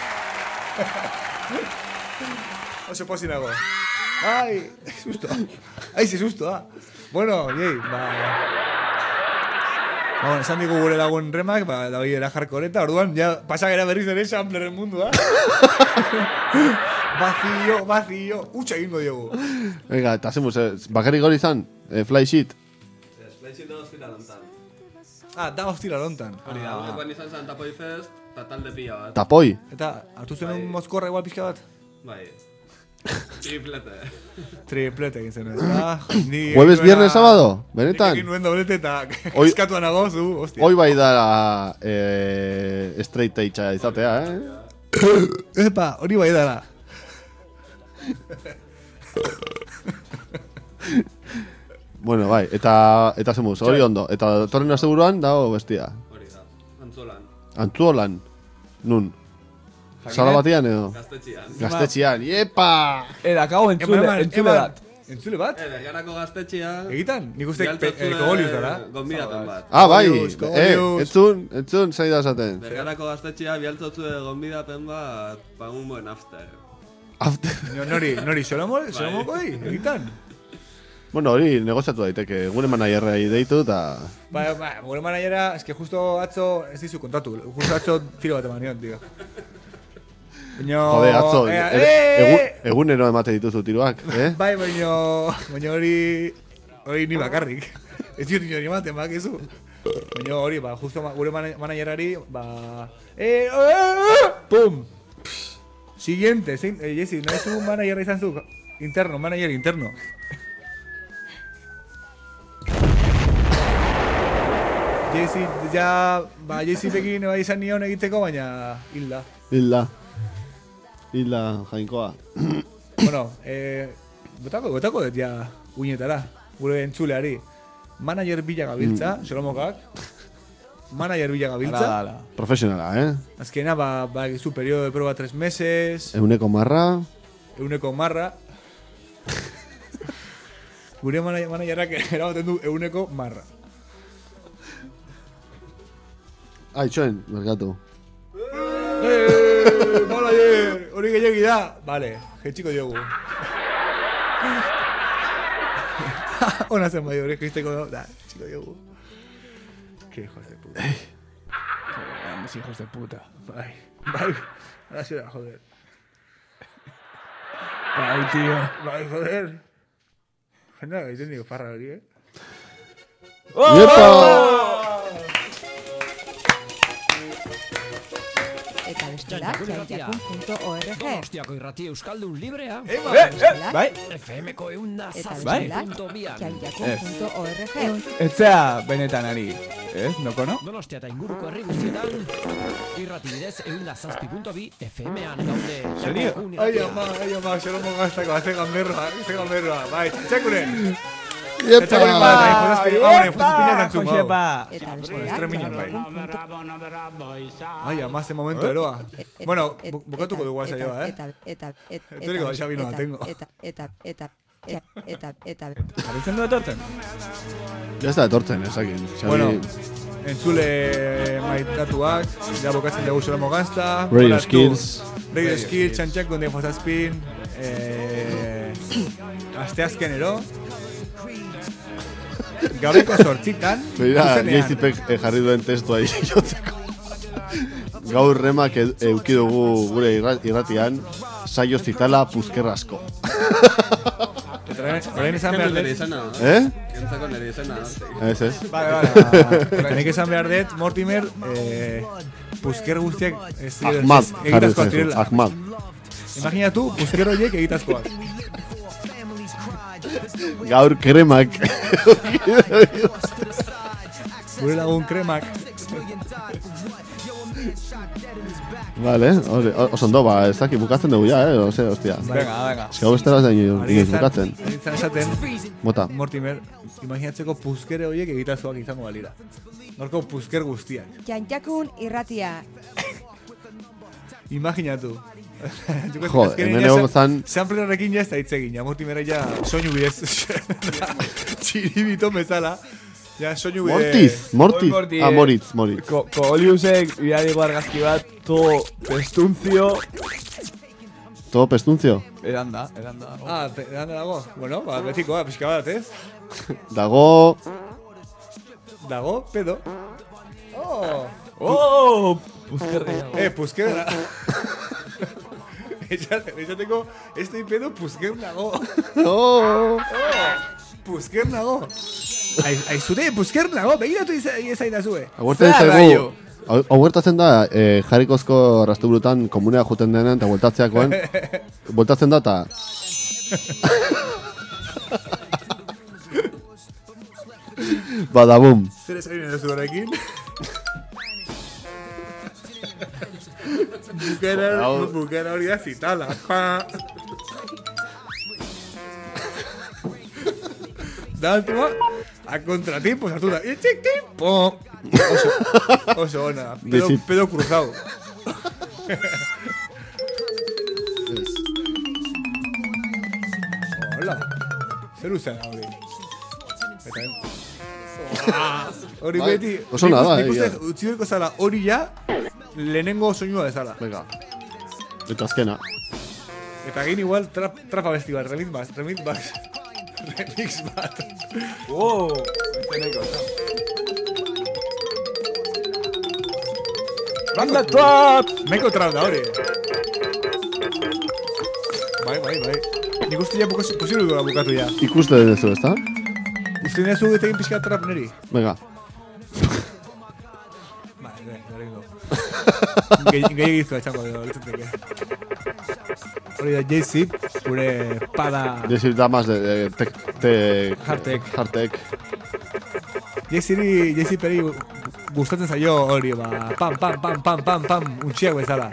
No se puede sin algo. Ay, susto. Ay, sí, susto, ah. Bueno, yei, ba... Ba, bueno, esan digu gure lagun remak, ba, da hori era jarkoreta, orduan, ja, pasagera berriz ere sampleren mundua. Vacío, vacío. Utsa egingo diogu. Venga, eta zemuz, eh, bakarrik hori izan, eh, Flysheet. Flysheet da hostila lontan. Ah, da hostila lontan. Hori da, horrekoan izan zen Tapoi Fest, eta talde pila bat. Tapoi? Eta, hartu zen un mozkorra igual pixka bat? Bai. Triplete. Triplete egin zen, ezta? Jueves, viernes, sábado? Benetan? Nik egin nuen doblete eta Hoy- eskatu anago zu, hostia. Hoi bai da eh, straight edge izatea, eh? Epa, hori bai dara. Bueno, bai, eta eta zemuz, hori ondo. Eta torren asteburuan dago bestia. Hori da, Antzolan. Antzuolan. Nun? Sala batian edo? Gaztetxian. Gaztetxian, iepa! Era, kago entzule, entzule bat. Entzule bat? E, Bergarako gaztetxia. Egitan? Nik uste Golius dara. Gonbidapen bat. Ah, bai, eh, entzun, entzun, zai da esaten. Bergarako gaztetxia bialtzotzu gonbidapen bat, pa un buen after. After? Nori, nori, solomoko di, egitan? Bueno, hori negoziatu daiteke, gure manaierrei deitu eta... Ba, ba, gure manaiera, eske justo atzo, ez dizu kontatu, justo atzo tiro bat eman nion, tío. Jode, atzo, eh, er, eh, egun, egunero emate dituzu tiroak, eh? Bai, baina, baina hori, hori ni bakarrik. Ez dut nio ni ematen, bak, ezu. Baina hori, ba, justo gure manaierari, ba... Eh, eh, pum! Siguiente, zein, eh, Jesse, no es un manaierra izan zu? Interno, manager interno. Jesse, ja, ba, Jesse pekin bai izan nion egiteko, baina hilda. Hilda. Hilda, jainkoa. Bueno, eh, botako, botako dut ja uinetara, gure entzuleari. Manager bila gabiltza, mm. Solomokak. Manager bila gabiltza. Ala, ala. Profesionala, eh? Azkena, ba, ba, su periodo de prueba tres meses. Euneko marra. Euneko marra. Gure managerrak erabaten du euneko marra. Ah, itxoen, merkatu. Eee, manager, hori gehiagi da. Vale, jetxiko diogu. Ona zen bai hori gehiagiko da, txiko diogu. Qué hijos de puta. Qué grandes hijos de puta. Bai, bai, ahora se da, joder. Bai, tío. Bai, joder. Jena, gaiten digo farra hori, eh? ¡Yepa! Eta bestela, txaitakun punto org. Donostiako irrati euskaldun librea. Eba, bestela, bai. F M-ko eunda eta zazpi bestela, punto bian. txaitakun punto org. Etzea benetan ari, ez? Noko, no? Donostia eta inguruko herri guztietan, irrati bidez eunda zazpi punto bi F M-an gaude. Serio? Ai, ama, ai, ama, xeromo gaztako, haze gamberroa, haze gamberroa. Bai, txakuren. Iepa! Txakuren bat, hain fotazpina, hain fotazpina zantzun, hau. Eta bestela, Ai, ama, ze momento eroa. Bueno, bukatuko dugu asa joa, eh? Eta, eta, eta, Etoriko da, Xabi, noa, tengo. Eta, eta, eta, eta, eta, Abitzen du etortzen? Ya está etortzen, esakin. Bueno, entzule maitatuak, ja bokatzen dugu Solomo Gazta. Radio Skills. Radio Skills, txantxak gonde fotazpin. Eh, Asteazkenero. Gabeko sortzitan. Mira, Jezipek jarri duen testua jotzeko. Gaur remak eukidugu gure irratian, saio zitala puzkerrasko. Horain esan behar dut. Eh? Entzako nire izena. Ez, ez. Vale, vale. Tenek esan behar dut, Mortimer, puzker guztiak Ahmad, jarri zezu, Ahmad. Imaginatu, puzker horiek egitazkoak. Gaur kremak. Gure lagun kremak. Vale, oso ondo, ba, ez daki bukatzen dugu ya, eh, ose, hostia. Venga, venga. Ez gau estela zain inoiz bukatzen. Aritzen esaten, Bota. Mortimer, imaginatzeko puzkere horiek egitazkoak izango balira. Norko puzker guztiak. Txantxakun irratia. Imaginatu. Jo, hemen egon zan... Samplerrekin ja ez da hitz egin, ja Mortimerra ja soinu bidez. Txiribito bezala. Ja, soinu bidez. Mortiz, Mortiz. Ah, Moritz, Moritz. Kogoliusek bidali argazki bat, to pestunzio. To pestunzio? Eran da, eran da. Ah, eran da dago. Bueno, ba, betikoa, pixka bat, ez? Dago... Dago, pedo. Oh! Oh! Puzker gehiago. Eh, puzker. Esateko, estoy pedo puzker nago. Oh! Puzker nago. Aizute, puzker nago, begiratu izaidazue. Huertatzen da, jarrikozko rastuburutan komunea juten denen eta bueltatzeakoen. Bueltatzen da eta... Badabum. Zer esain edo zuarekin? Bukera hori da zitala. Da última, a contratiempo, sartu da. Y tic, tic, pum. Oso, oso, ona. Pedo, pedo cruzado. Hola. Zer uzen hori. Eta hori beti. Oso nada, eh. Nik uste utzi berko zala hori ja, lehenengo soinua bezala. Venga. Eta azkena. Eta egin igual trap, trapa besti bat, remix bat, remix bat. Remix bat. Wow. Este neko, Banda trap! Neko trap da hori. Bai, bai, bai. Nik uste ja posible duela bukatu ja. Ikuste dezu, ez da? Uste nezu egin pixka trap neri. Venga. Bai, bai, bai, bai. Gehi egizko etxango edo, litzateke. Hori da J-Zip, gure pada... J-Zip da más de... de te, te... Hardtek. Hardtek. J-Ziperi, J-Ziperi gustatzen zaio hori, ba... Pam, pam, pam, pam, pam, pam, untxiak bezala.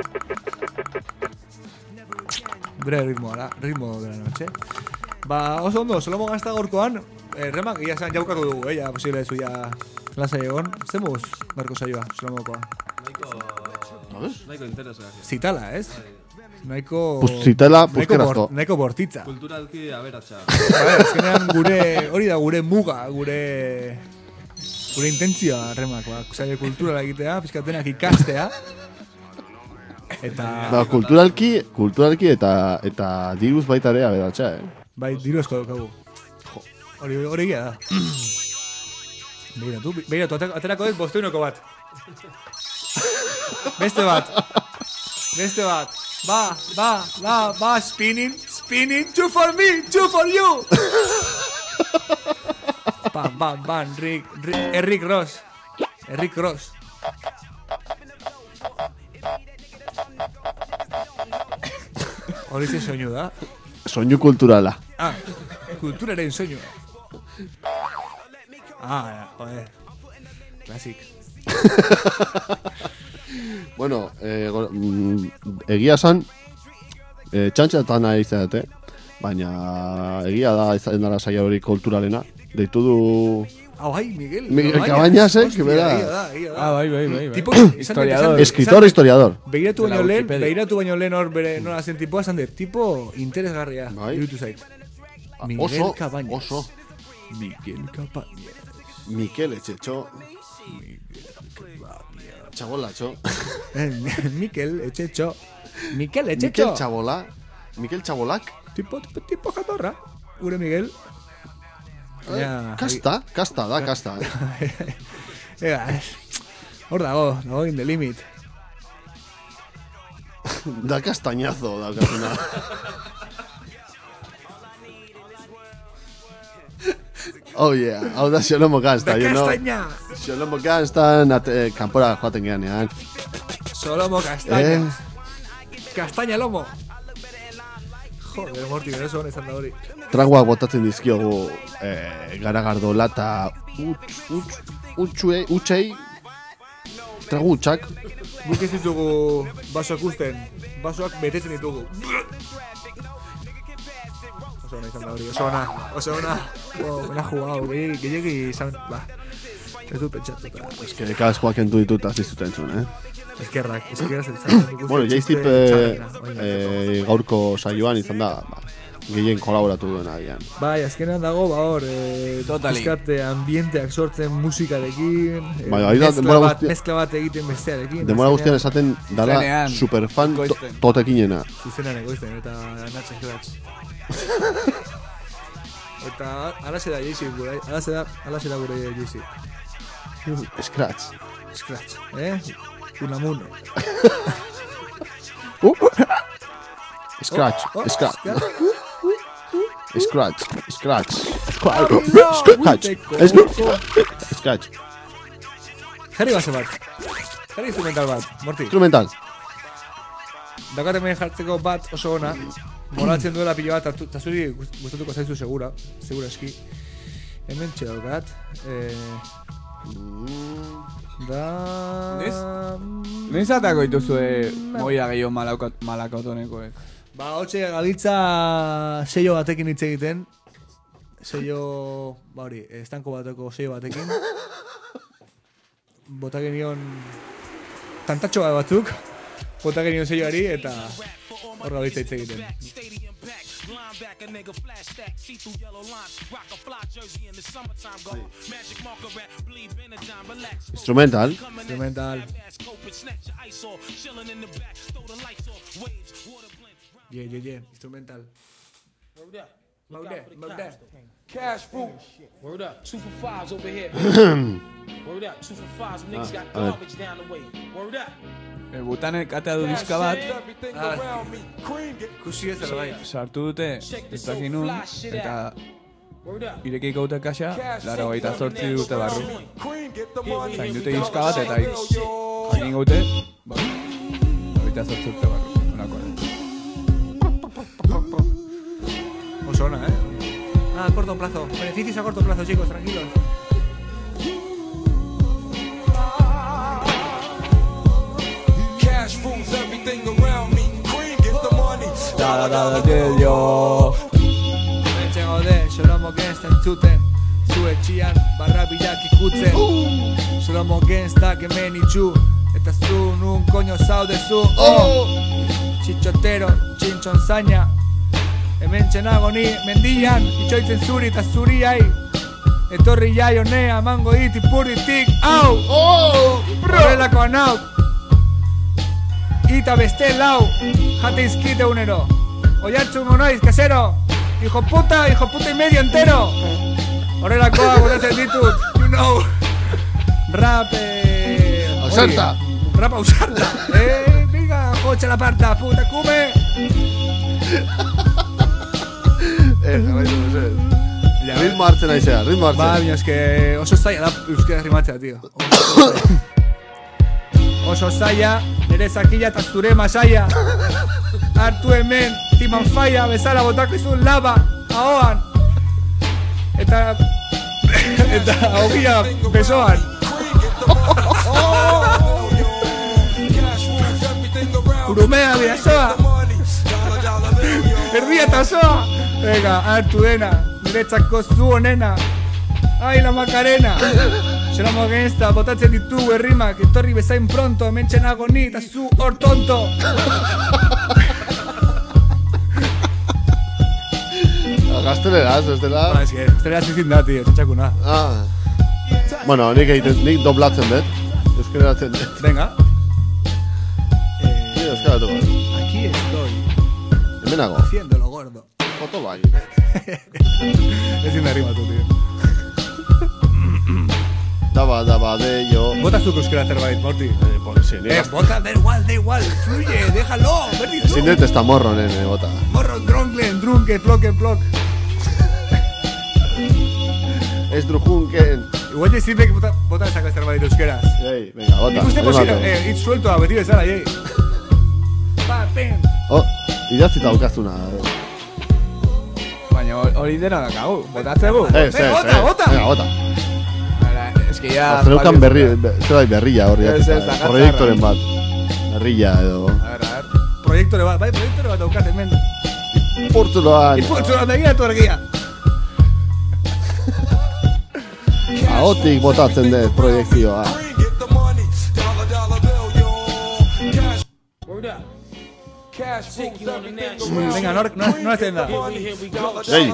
Bere ritmoa, la, ritmo de la noche. Ba, oso ondo, Solomo gazta gorkoan, eh, remak, ia zan jaukatu dugu, eh, ja, posible zu ja lasai egon. Zemuz, Marko saioa, Solomokoa? Naiko... Naiko interesgarria. Zitala, ez? Naiko... Pues zitala, puskerazko. Naiko bortitza. Kulturalki aberatsa. Ba, azkenean gure, hori da gure muga, gure... Gure intentzioa, remak, ba, saio kulturala egitea, pizkatenak ikastea. Eta... Ba, kulturalki, kulturalki eta eta diruz baita ere aberatsa, eh? Bai, diru esko daukagu. Hori hori egia da. Beiratu, beiratu, aterako ez bosteuneko bat. Beste bat. Beste bat. Ba, ba, ba, ba, spinning, spinning, two for me, two for you. Bam, bam, bam, Rick, Rick, Eric Ross. Eric Ross. Hori ze soinu da? Soinu kulturala. Ah, kulturaren soinu. Ah, joder. Classic. Bueno, eh, mm, egia san, eh, txantxatan nahi izate, baina egia da izan dara saia hori kulturalena. Deitu du... Ah, bai, Miguel. Miguel Cabañas, eh, que bera... Ah, bai, bai, bai. Tipo, historiador. Escritor, historiador. Begiratu baino lehen, begiratu baino lehen hor bere nola zen tipoa, esan de, tipo interesgarria. Irutu zait. Miguel Cabañas. Oso. Miguel Cabañas. Mikel Etxetxo. Txabola, txo. Mikel Etxetxo. Mikel Etxetxo. Mikel Txabola. Mikel Txabolak. Tipo, tipo, tipo jatorra. Gure Miguel. Eh, kasta, kasta da, kasta. Ega, hor dago, dago in the limit. Da castañazo, da kasuna. Oh yeah, hau da Xolomo Gangsta, you know. Da castaña! Xolomo Gangsta, eh, kanpora joaten geanean. Xolomo Castaña. Eh? Castaña lomo. Joder, morti, bera zuen ezan da hori. Traguak botatzen dizkiogu eh, garagardo lata utxuei, utxei, tragu utxak. Guk ez ditugu basoak usten, basoak betetzen ditugu. Oso hona izan da hori, oso hona, oso hona. Oh, bena jugau, gehiagi izan, ba, ez dut pentsatuta. Ez que dekazkoak entu ditut azizuten zuen, eh? Eskerrak, eskerrak zen. Bueno, J-Zip eh, eh, gaurko saioan izan da, ba, gehien kolaboratu duen agian. Bai, azkenean dago, ba hor, eh, pizkate ambienteak sortzen musikarekin, eh, bai, mezkla, bat, mezkla bat egiten bestearekin. Demora guztian esaten dala superfan to, totekinena. Zuzenean egoizten, eta natxe eskeratz. Eta alaxe da J-Zip gure, alaxe da, alaxe da gure J-Zip. Scratch. Scratch, eh? Unamuno. uh. Scratch, oh, oh, scratch. Scratch, scratch. Scratch. Scratch. Scratch. Jarri base bat. Jarri instrumental bat, Morti. Instrumental. Dakate hemen jartzeko bat oso ona. Molatzen duela pilo bat, eta zuri gustatuko zaizu segura. Segura eski. Hemen txedokat. Eh... Da... Nez? Nezatako dituzue moia gehiago malakotonekoek? Ba, hotxe gabiltza sello batekin hitz egiten. sello, ba hori, estanko bateko sello batekin. Bota genion tantatxo bat batzuk, bota genion selloari eta hor gabiltza hitz egiten. Instrumental. Instrumental. Yeah, yeah, yeah. Instrumental. Cash fruit. Word up. Two for fives over here. Word up. Two for fives. Niggas got garbage down the way. Word up. Butanek atea du diska bat. Kusi ez bai. Sartu dute, ez dakit nun, eta irekik gaute kaxa, lara baita zortzi dute barru. Zain dute diska bat, eta jakin gaute, baita zortzi dute barru. Oso ona, eh? Ah, a corto plazo. Beneficios a corto plazo, chicos, tranquilos. Cash rules everything around me. Cream, get the money. Da da da dillo. Bentsen gaude, solomo genzten zuten. Zu etxian, barra bilak ikutzen. Solomo genztak hemen itxu. Eta zu nun koño zaudezu. Oh! Txitxotero, txintxon zaina. Hemen txenago ni mendian, itxoitzen zuri eta zuriai. Etorri jai honea, mango iti puritik, au! Oh! Horrelako anau! Ita beste lau, jate izkite unero. Oiatzu monoiz, kasero! Hijo puta, hijo puta y medio entero! Horrelakoa botatzen ditut, you know! Rap, eh... Ausarta! Rap ausarta! Eh, venga, jocha la parta, puta, kume! Ritmo hartzen aizea, ritmo hartzen. Ba, bina, eske oso zaila da euskera rimatzea, tío. Oso zaila, nire zakila eta zure masaia. Hartu hemen, timan faia, bezala botako izun laba, ahoan. Eta... eta ahogia besoan. Urumea bidazoa. Erdia eta osoa. Venga, hartu dena, niretzako zu honena. Ai, la Macarena. Xeramo genzta, botatzen ditugu errimak. Etorri bezain pronto, mentxenago ni, eta zu hor tonto. Gazteleraz, ez dela? Ba, ez que, gazteleraz izin da, tío, txatxakuna. Ah. Bueno, nik egiten, nik doblatzen dut. Euskeratzen dut. Venga. Ni euskeratu bat. Aquí estoy. Hemenago. Haciéndolo gordo. Foto bai. Ezin da rimatu, tío. Daba, daba, de yo. Bota zuk euskera zerbait, Morty. Eh, pues sí, Eh, bota, da igual, da igual, fluye, déjalo, berdi Ezin dut ez da morro, nene, bota. Morro, dronklen, drunken, ploken, plok. Ez drujunken. Igual ezin dek bota, bota ezak zerbait euskeraz. Ei, venga, bota. Ikuste posira, eh, hitz sueltoa, beti bezala, jei. Pa, pen. Oh, idatzi daukazuna. Baina hori dena dakagu, botatzegu. Ez, ez, Bota, bota! Venga, bota. Es que ya... Zerukan berri, zerbait berrilla horri. Ez, ez, da proiektoren bat. Berrilla edo. A ver, a ver. Proiektore bat, bai, proiektore bat daukat hemen. Ipurtzuloan. Ipurtzuloan, begira tu argia. Ahotik botatzen dut proiekzioa. Venga, nor, nor, nor ezen da. Ei.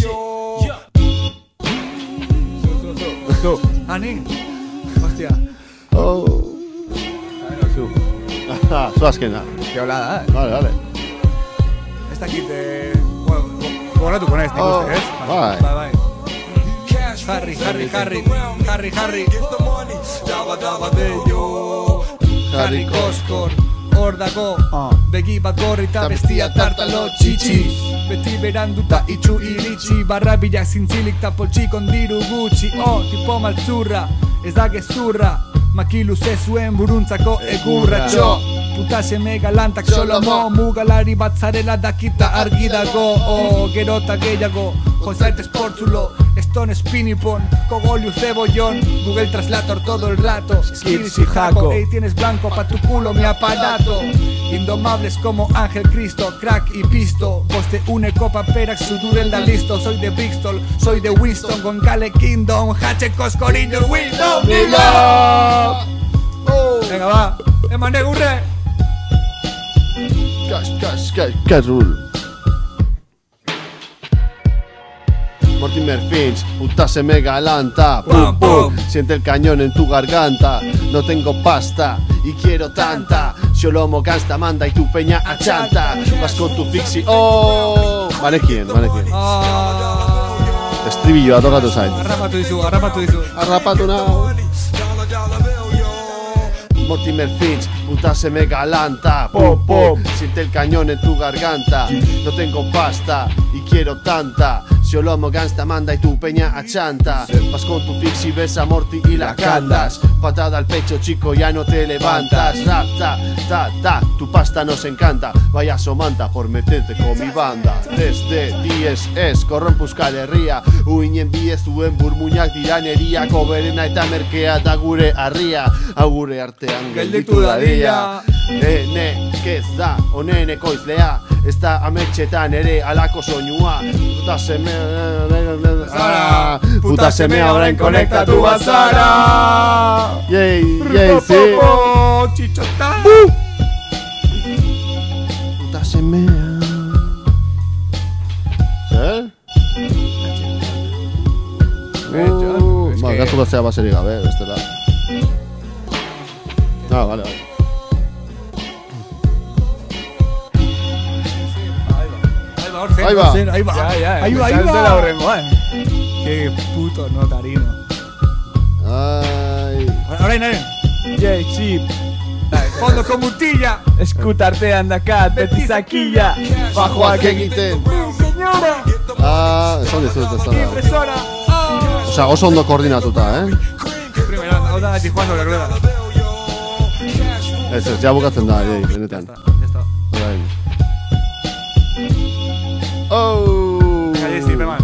Zu. Ah, ni. Hostia. Oh. Bueno, zu. Ah, zu azkena. Que holada, eh. Vale, vale. Ez dakit, eh... Bueno, gogoratuko naiz, nik uste, ez? Bai. Bai, bai. Harry, Harry, Harry, Harry, Harry. Daba, daba, deio. Harry Koskor, hor dago. Begi bat gorri eta bestia tartalo txitsi. Beti beranduta itxu iritsi. Barra bilak zintzilik ta poltsik ondiru gutxi. Oh, tipo maltzurra, ez da gezurra. Makilu ze zuen buruntzako egurra txo. putaseme galantak Solomo mugalari bat zarela dakita argi dago oh, gero eta gehiago Josait esportzulo, Stone Spinipon Cogolio cebollón, Google Translator todo el rato Skills y Jaco, ey tienes blanco pa' tu culo mi aparato Indomables como Ángel Cristo, crack y pisto Poste une copa perax, sudurelda listo Soy de Brixton, soy de Winston Goncale Kingdom, Hache Coscorillo Windows ¡Nilo! Venga va, emané gurre Cash, cash, cash, cash rule Mortimer Finch, putaseme galanta Pum, pum, siente el cañón en tu garganta No tengo pasta y quiero tanta Xolomo gangsta manda y tu peña achanta Vas con tu fixi, oh Vale quién, vale quién Estribillo, atokatu zain Arrapatu dizu, arrapatu dizu Arrapatu nao Mortimer Finch, putaseme galanta Pum, pum, siente el cañón en tu garganta No tengo pasta y quiero tanta Xolomo gangsta manda y tu peña achanta Vas con tu fixi, ves a Morty y la cantas Patada al pecho chico, ya no te levantas Rap, ta, ta, ta, tu pasta nos encanta Vaya somanta por meterte con mi banda Desde diez ez, korronpu Euskal Herria Uinen bidez zuen burmuinak diraneria Koberena eta merkea da gure harria Agure artean gelditu dadila Ene, kez da, honen ekoizlea Ez da ametxetan ere alako soinua Puta seme... Ah, puta semea orain konektatu bazara Yey, yey, si Chichota Puta semea Zer? Uh, ba, gatu batzea baserik gabe, bestela Ah, vale, vale Ahí va, ahí va, ya, ya, ahí va, ahí va. Qué puto notarino. Ay. Orain, orain. Jay, chip. Fondo con mutilla. Eskutartean dakat, beti zakilla. Bajoak egiten. Señora. Ah, esan dizut, esan da. Impresora. Osa, oso ondo koordinatuta, eh? Primero, hau da, Tijuana sobre la rueda. Ez, ez, ja bukatzen da, jei, benetan. Ya está. Orain. Oh. Jay-Z, man.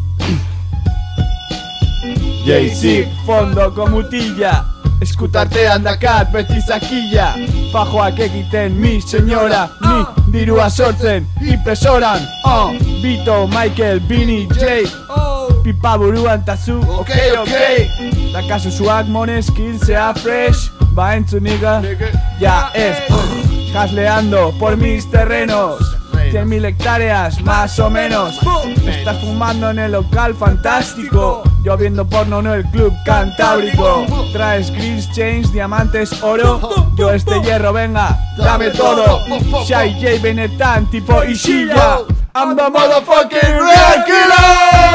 Jay-Z, fondo komutilla. Eskutartean dakat beti zakilla. Fajoak egiten mi senyora. Ni dirua sortzen impresoran. Oh, Vito, Michael, Bini, Jay. Pipa buruan tazu, ok, ok. Dakazu zuak moneskin zea fresh. Ba entzuniga, ya es. Hasleando por mis terrenos. Cien mil hectáreas, más o menos. Estás fumando en el local fantástico. Yo viendo porno en el club cantábrico. Traes grills, chains, diamantes, oro. Yo este hierro, venga, dame todo. Shy J, Benetan, tipo Ishilla. I'm the motherfucking real killer.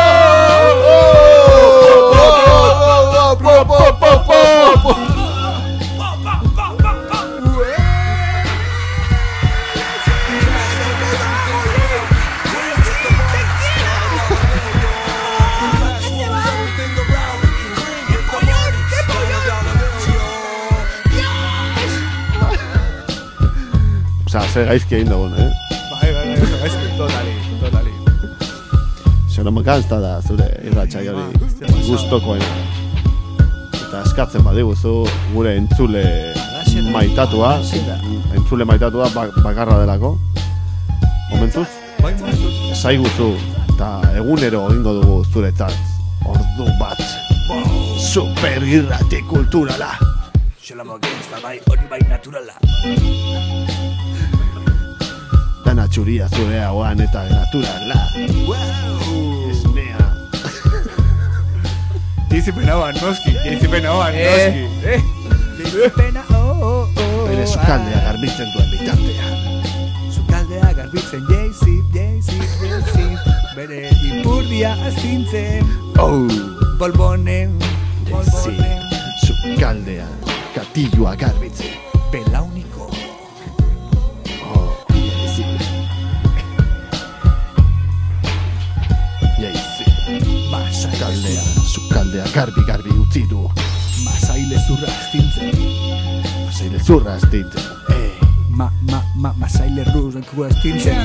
Osa, zer gaizki egin dugun, eh? Bai, bai, bai, zer gaizki, totali, totali. Xolomo gangsta da zure irratxai hori gustokoena. Eta eskatzen badiguzu gure entzule maitatua, entzule maitatua bakarra delako. Momentuz? Bai, momentuz. Esaiguzu, eta egunero egingo dugu zuretzat. Ordu bat. Super irrati kulturala. Xolomo gangsta bai, hori bai naturala. Dana txuria zure hauan eta naturala. Esnea. Dizipena ban, noski. Dizipena ban, noski. Eh. Dizipena, oh, oh, oh. Bere sukaldea garbitzen duen bitartea. Sukaldea garbitzen, Jay-Z, Jay-Z, Jay-Z. Bere ipurdia azintzen. Oh. Bolbonen, bolbonen. Sukaldea, katilloa garbitzen. Pelauniko. Sukaldea, sukaldea garbi-garbi utzi du. Masaile zurra astintzen. Masaile zurra astintzen. Eh. ma, ma, ma, masaile ruz, enkugu estintzen.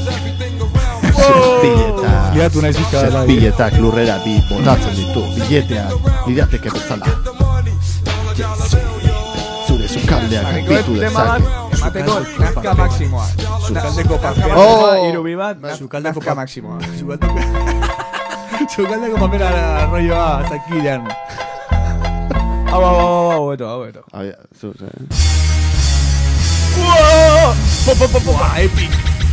Billetak. Liatu naiz bizka dela. Billetak lurrera bi botatzen ditu. Billeteak lirateke bezala. Zure sukaldeak apitu dezake. Emateko nazka maksimoa. Sukaldeko papera. Irubi bat, nazka maksimoa. Sukaldeko papera arroioa, zakilean. Hau, hau, hau, hau, eto, hau, eto. Hau, ja, zuz, eh. Wow! Po, po, po, po, po, epic!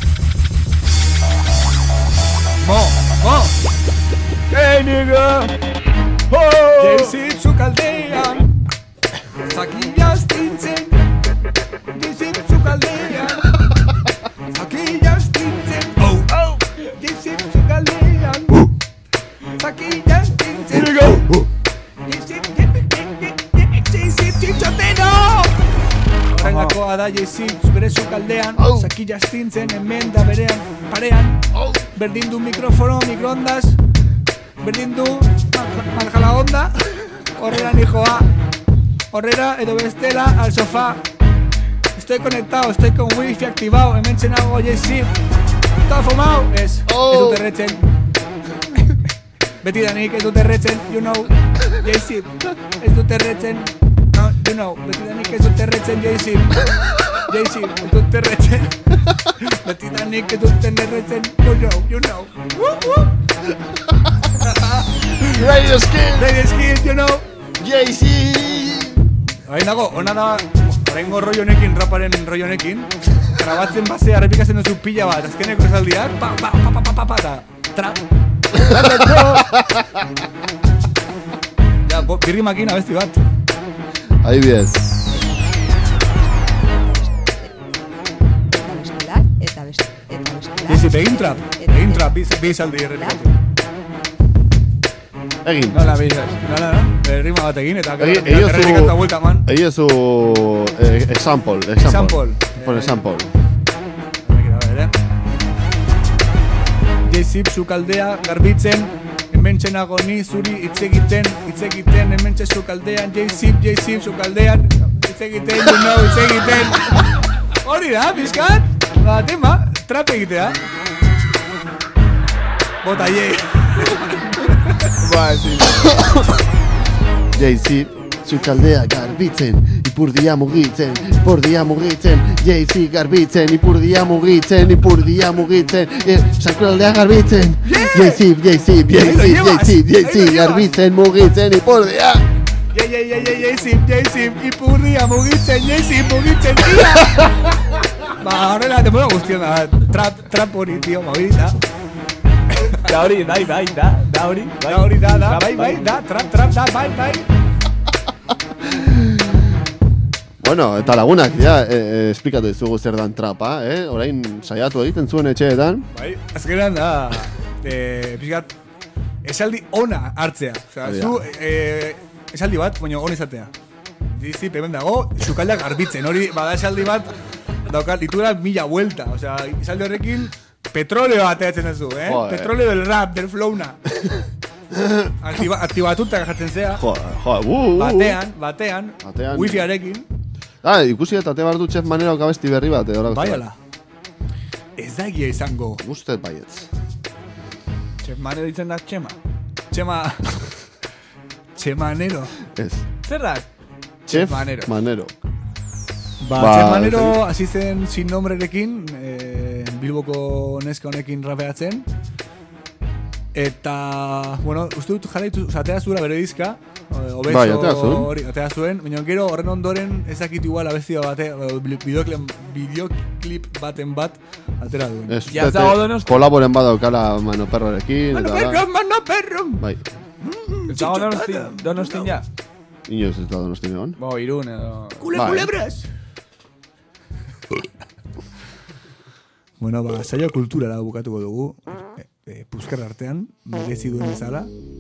Mo, mo! Hey, nigga! Oh! Jay-Z sukaldean, zakila astintzen. Jay-Z sukaldean, zakila astintzen. Oh, oh! Jay-Z sukaldean, zakila astintzen. Nigga! Horrengakoa da Jay-Z bere sukaldean, zakila astintzen, hemen da berean, parean. Berdin du mikrofono, mikroondas, berdin du maljala onda, horrera nijoa, horrera edo bestela al sofá. Estoy conectado, estoy con wifi activado, hemen txenago Jay-Z. Todo fumao, ez, ez dut erretzen. Beti danik ez dut erretzen, you know, Jay-Z, ez dut erretzen. No, you know, beti danik ez dut erretzen Jay-Z. Jay-Z, ez dut erretzen. Beti danik ez dut erretzen, you know, you know. Whoop, whoop. Radio Skill, Radio Skill, you know. Jay-Z. Hain dago, hona da, horrengo rollo honekin, raparen rollo honekin. Grabatzen base, arrepikatzen duzu pila bat, azkeneko esaldiak, pa, pa, pa, pa, pa, pa, pa, da, trap. Ja, birrimakin abesti bat. Adibidez. Eta bestela, eta bestela. Dizi, egin trap, egin trap, bi saldi errepikatu. Egin. Nola, bizaz, nola, no? Rima bat egin, eta errepikatu a vuelta, man. Egin zu example, example. Por example. Jay-Z sukaldea garbitzen, hemen txenago ni zuri hitz egiten, hitz egiten, hemen txe sukaldean, Jay-Z, Jay-Z sukaldean, hitz egiten, you know, hitz egiten. Hori da, pizkat, ba, tema, trap egitea. Bota, Jay. Ba, ezin. Jay-Z sukaldea garbitzen, ipurdia mugitzen, ipurdia mugitzen, Jay-Z garbitzen, ipurdia mugitzen, ipurdia mugitzen, sukaldea garbitzen, Jay-Z, Jay-Z, Jay-Z, Jay-Z, Jay-Z garbitzen, mugitzen, ipurdia. Jay-Z, Jay-Z, ipurdia mugitzen, Jay-Z mugitzen, ia! Ba, horrela, te puedo guztion da, trap, trap hori, tío, movida. Da hori, bai, bai, da, da hori, da hori, da, da, bai, bai, da, trap, trap, da, bai, bai. Bueno, eta lagunak, ja, e, e, esplikatu dizugu zer dan trapa, eh? Orain saiatu egiten zuen etxeetan. Bai, azkenean da, e, pixkat, esaldi ona hartzea. Osea, zu, e, esaldi bat, baina ona izatea. Dizi, hemen dago, sukaldeak garbitzen, hori, bada esaldi bat, dauka, ditura mila vuelta. Osea, esaldi horrekin, petroleo ateatzen duzu, eh? Joder. Petroleo del rap, del flowna. Activa, activatuta gajatzen zea. Joder, joder, uh, uh, Batean, batean, batean. wifiarekin. Ah, ikusi eta te bardu Chef Manero kabesti berri bat, eh? Bai, ala. Ez da egia izango. Guztet baietz. Chef Manero ditzen da Txema. Txema... Txemanero. Ez. Zer da? Chef Manero. Manero. Ba, Ba, Chef Manero zer- hasi zen sin nombrerekin, eh, Bilboko neska honekin rapeatzen. Eta, bueno, uste dut jarraitu, atea zuela bere dizka, obeso Bai, atea zuen. hori, atea zuen, baina gero horren ondoren ezakit igual abestia bate, bideoklip, bideoklip baten bat atera duen. Ez, uste, kolaboren badaukala Mano Perrorekin. Mano eta da. Perro, Mano Perro! Bai, Ez dago donostin, donostin ja? inoz ez da donostin egon. Bo, Irun edo... Kule, Bai. kulebras! Bueno, ba, saio kulturala bukatuko dugu. E, e, Puzker artean, merezi duen bezala.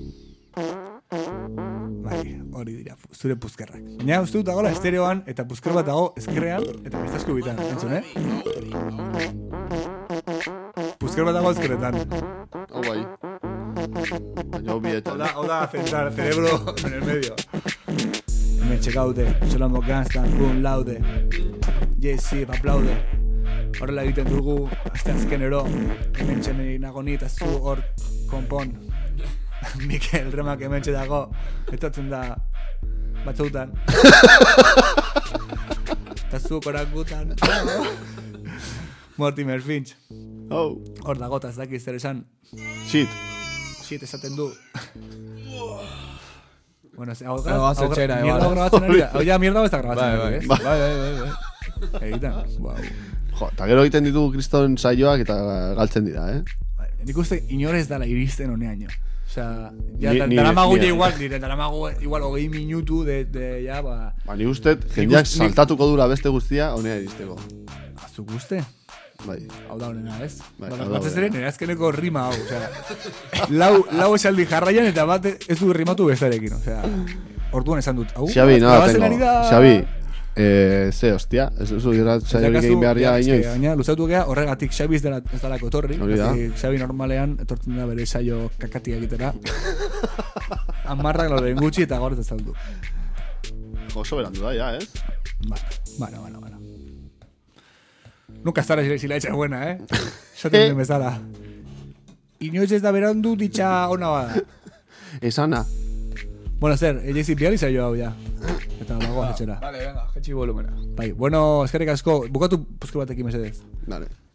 Bai, hori dira, zure puzkerrak. Baina uste dut dagoela estereoan, eta puzker bat dago ezkerrean, eta biztazko bitan, entzun, eh? Puzker bat dago ezkerretan. Hau bai. Baina hau bietan. Oda, oda, central, cerebro en el medio. Hemen txekaute, solamo ganstan, gun laude. Jesse, aplaude. Horrela egiten dugu, azte azkenero, hemen txene nagoni eta zu hor konpon. Mikel Remak hemen dago, etotzen da batzautan. Eta zu korakutan. Mortimer Finch. Oh. Hor dago, eta ez dakiz zer esan. Shit. Shit esaten du. Bueno, hau gaz etxera, igual. Mierda grabatzen ari da. Hau ja, mierda ez da grabatzen ari, ez? Bai, bai, bai, bai. Egiten, wow. Jo, eta gero egiten ditugu kriston saioak eta galtzen dira, eh? Nik uste inorez dala iristen honeaino. Osea, ja, Ni- dara ni- magu ni- ja igual, nire dara magu igual hogei minutu de, de ja, ba... Ba, ni uste, jendeak saltatuko dura beste guztia, honea iristeko. Azuk uste? Bai. Hau da honena, ez? Bai, Ba, hau da batzez honena. ere, nire azkeneko rima hau, osea... Lau, lau esaldi jarraian eta bat ez du rimatu bestarekin, osea... Orduan esan dut, hau? Xabi, nada grabatzen ari tengo. da- Xabi, eh, ze, hostia, ez duzu irratzaiorik egin behar ja inoiz. Baina, luzatu gea, horregatik Xabi ez dela ez dalako etorri. Hori da. Batik Xabi normalean, etortzen da bere saio kakatia egitera. Amarrak loren gutxi eta gaur ez ezaldu. Jo, oso berandu da, ja, ez? Bueno, bueno, bueno. Nunca estará si la hecha buena, eh? Esaten den bezala. Inoiz ez da berandu ditxa ona bada. Esana. Bueno, zer, Jesse Biali saio hau ja. Eta bagoaz etxera. Vale, venga, jetxi volumena. Bai, bueno, eskerrik asko. Bukatu puzke batekin mesedez. Dale.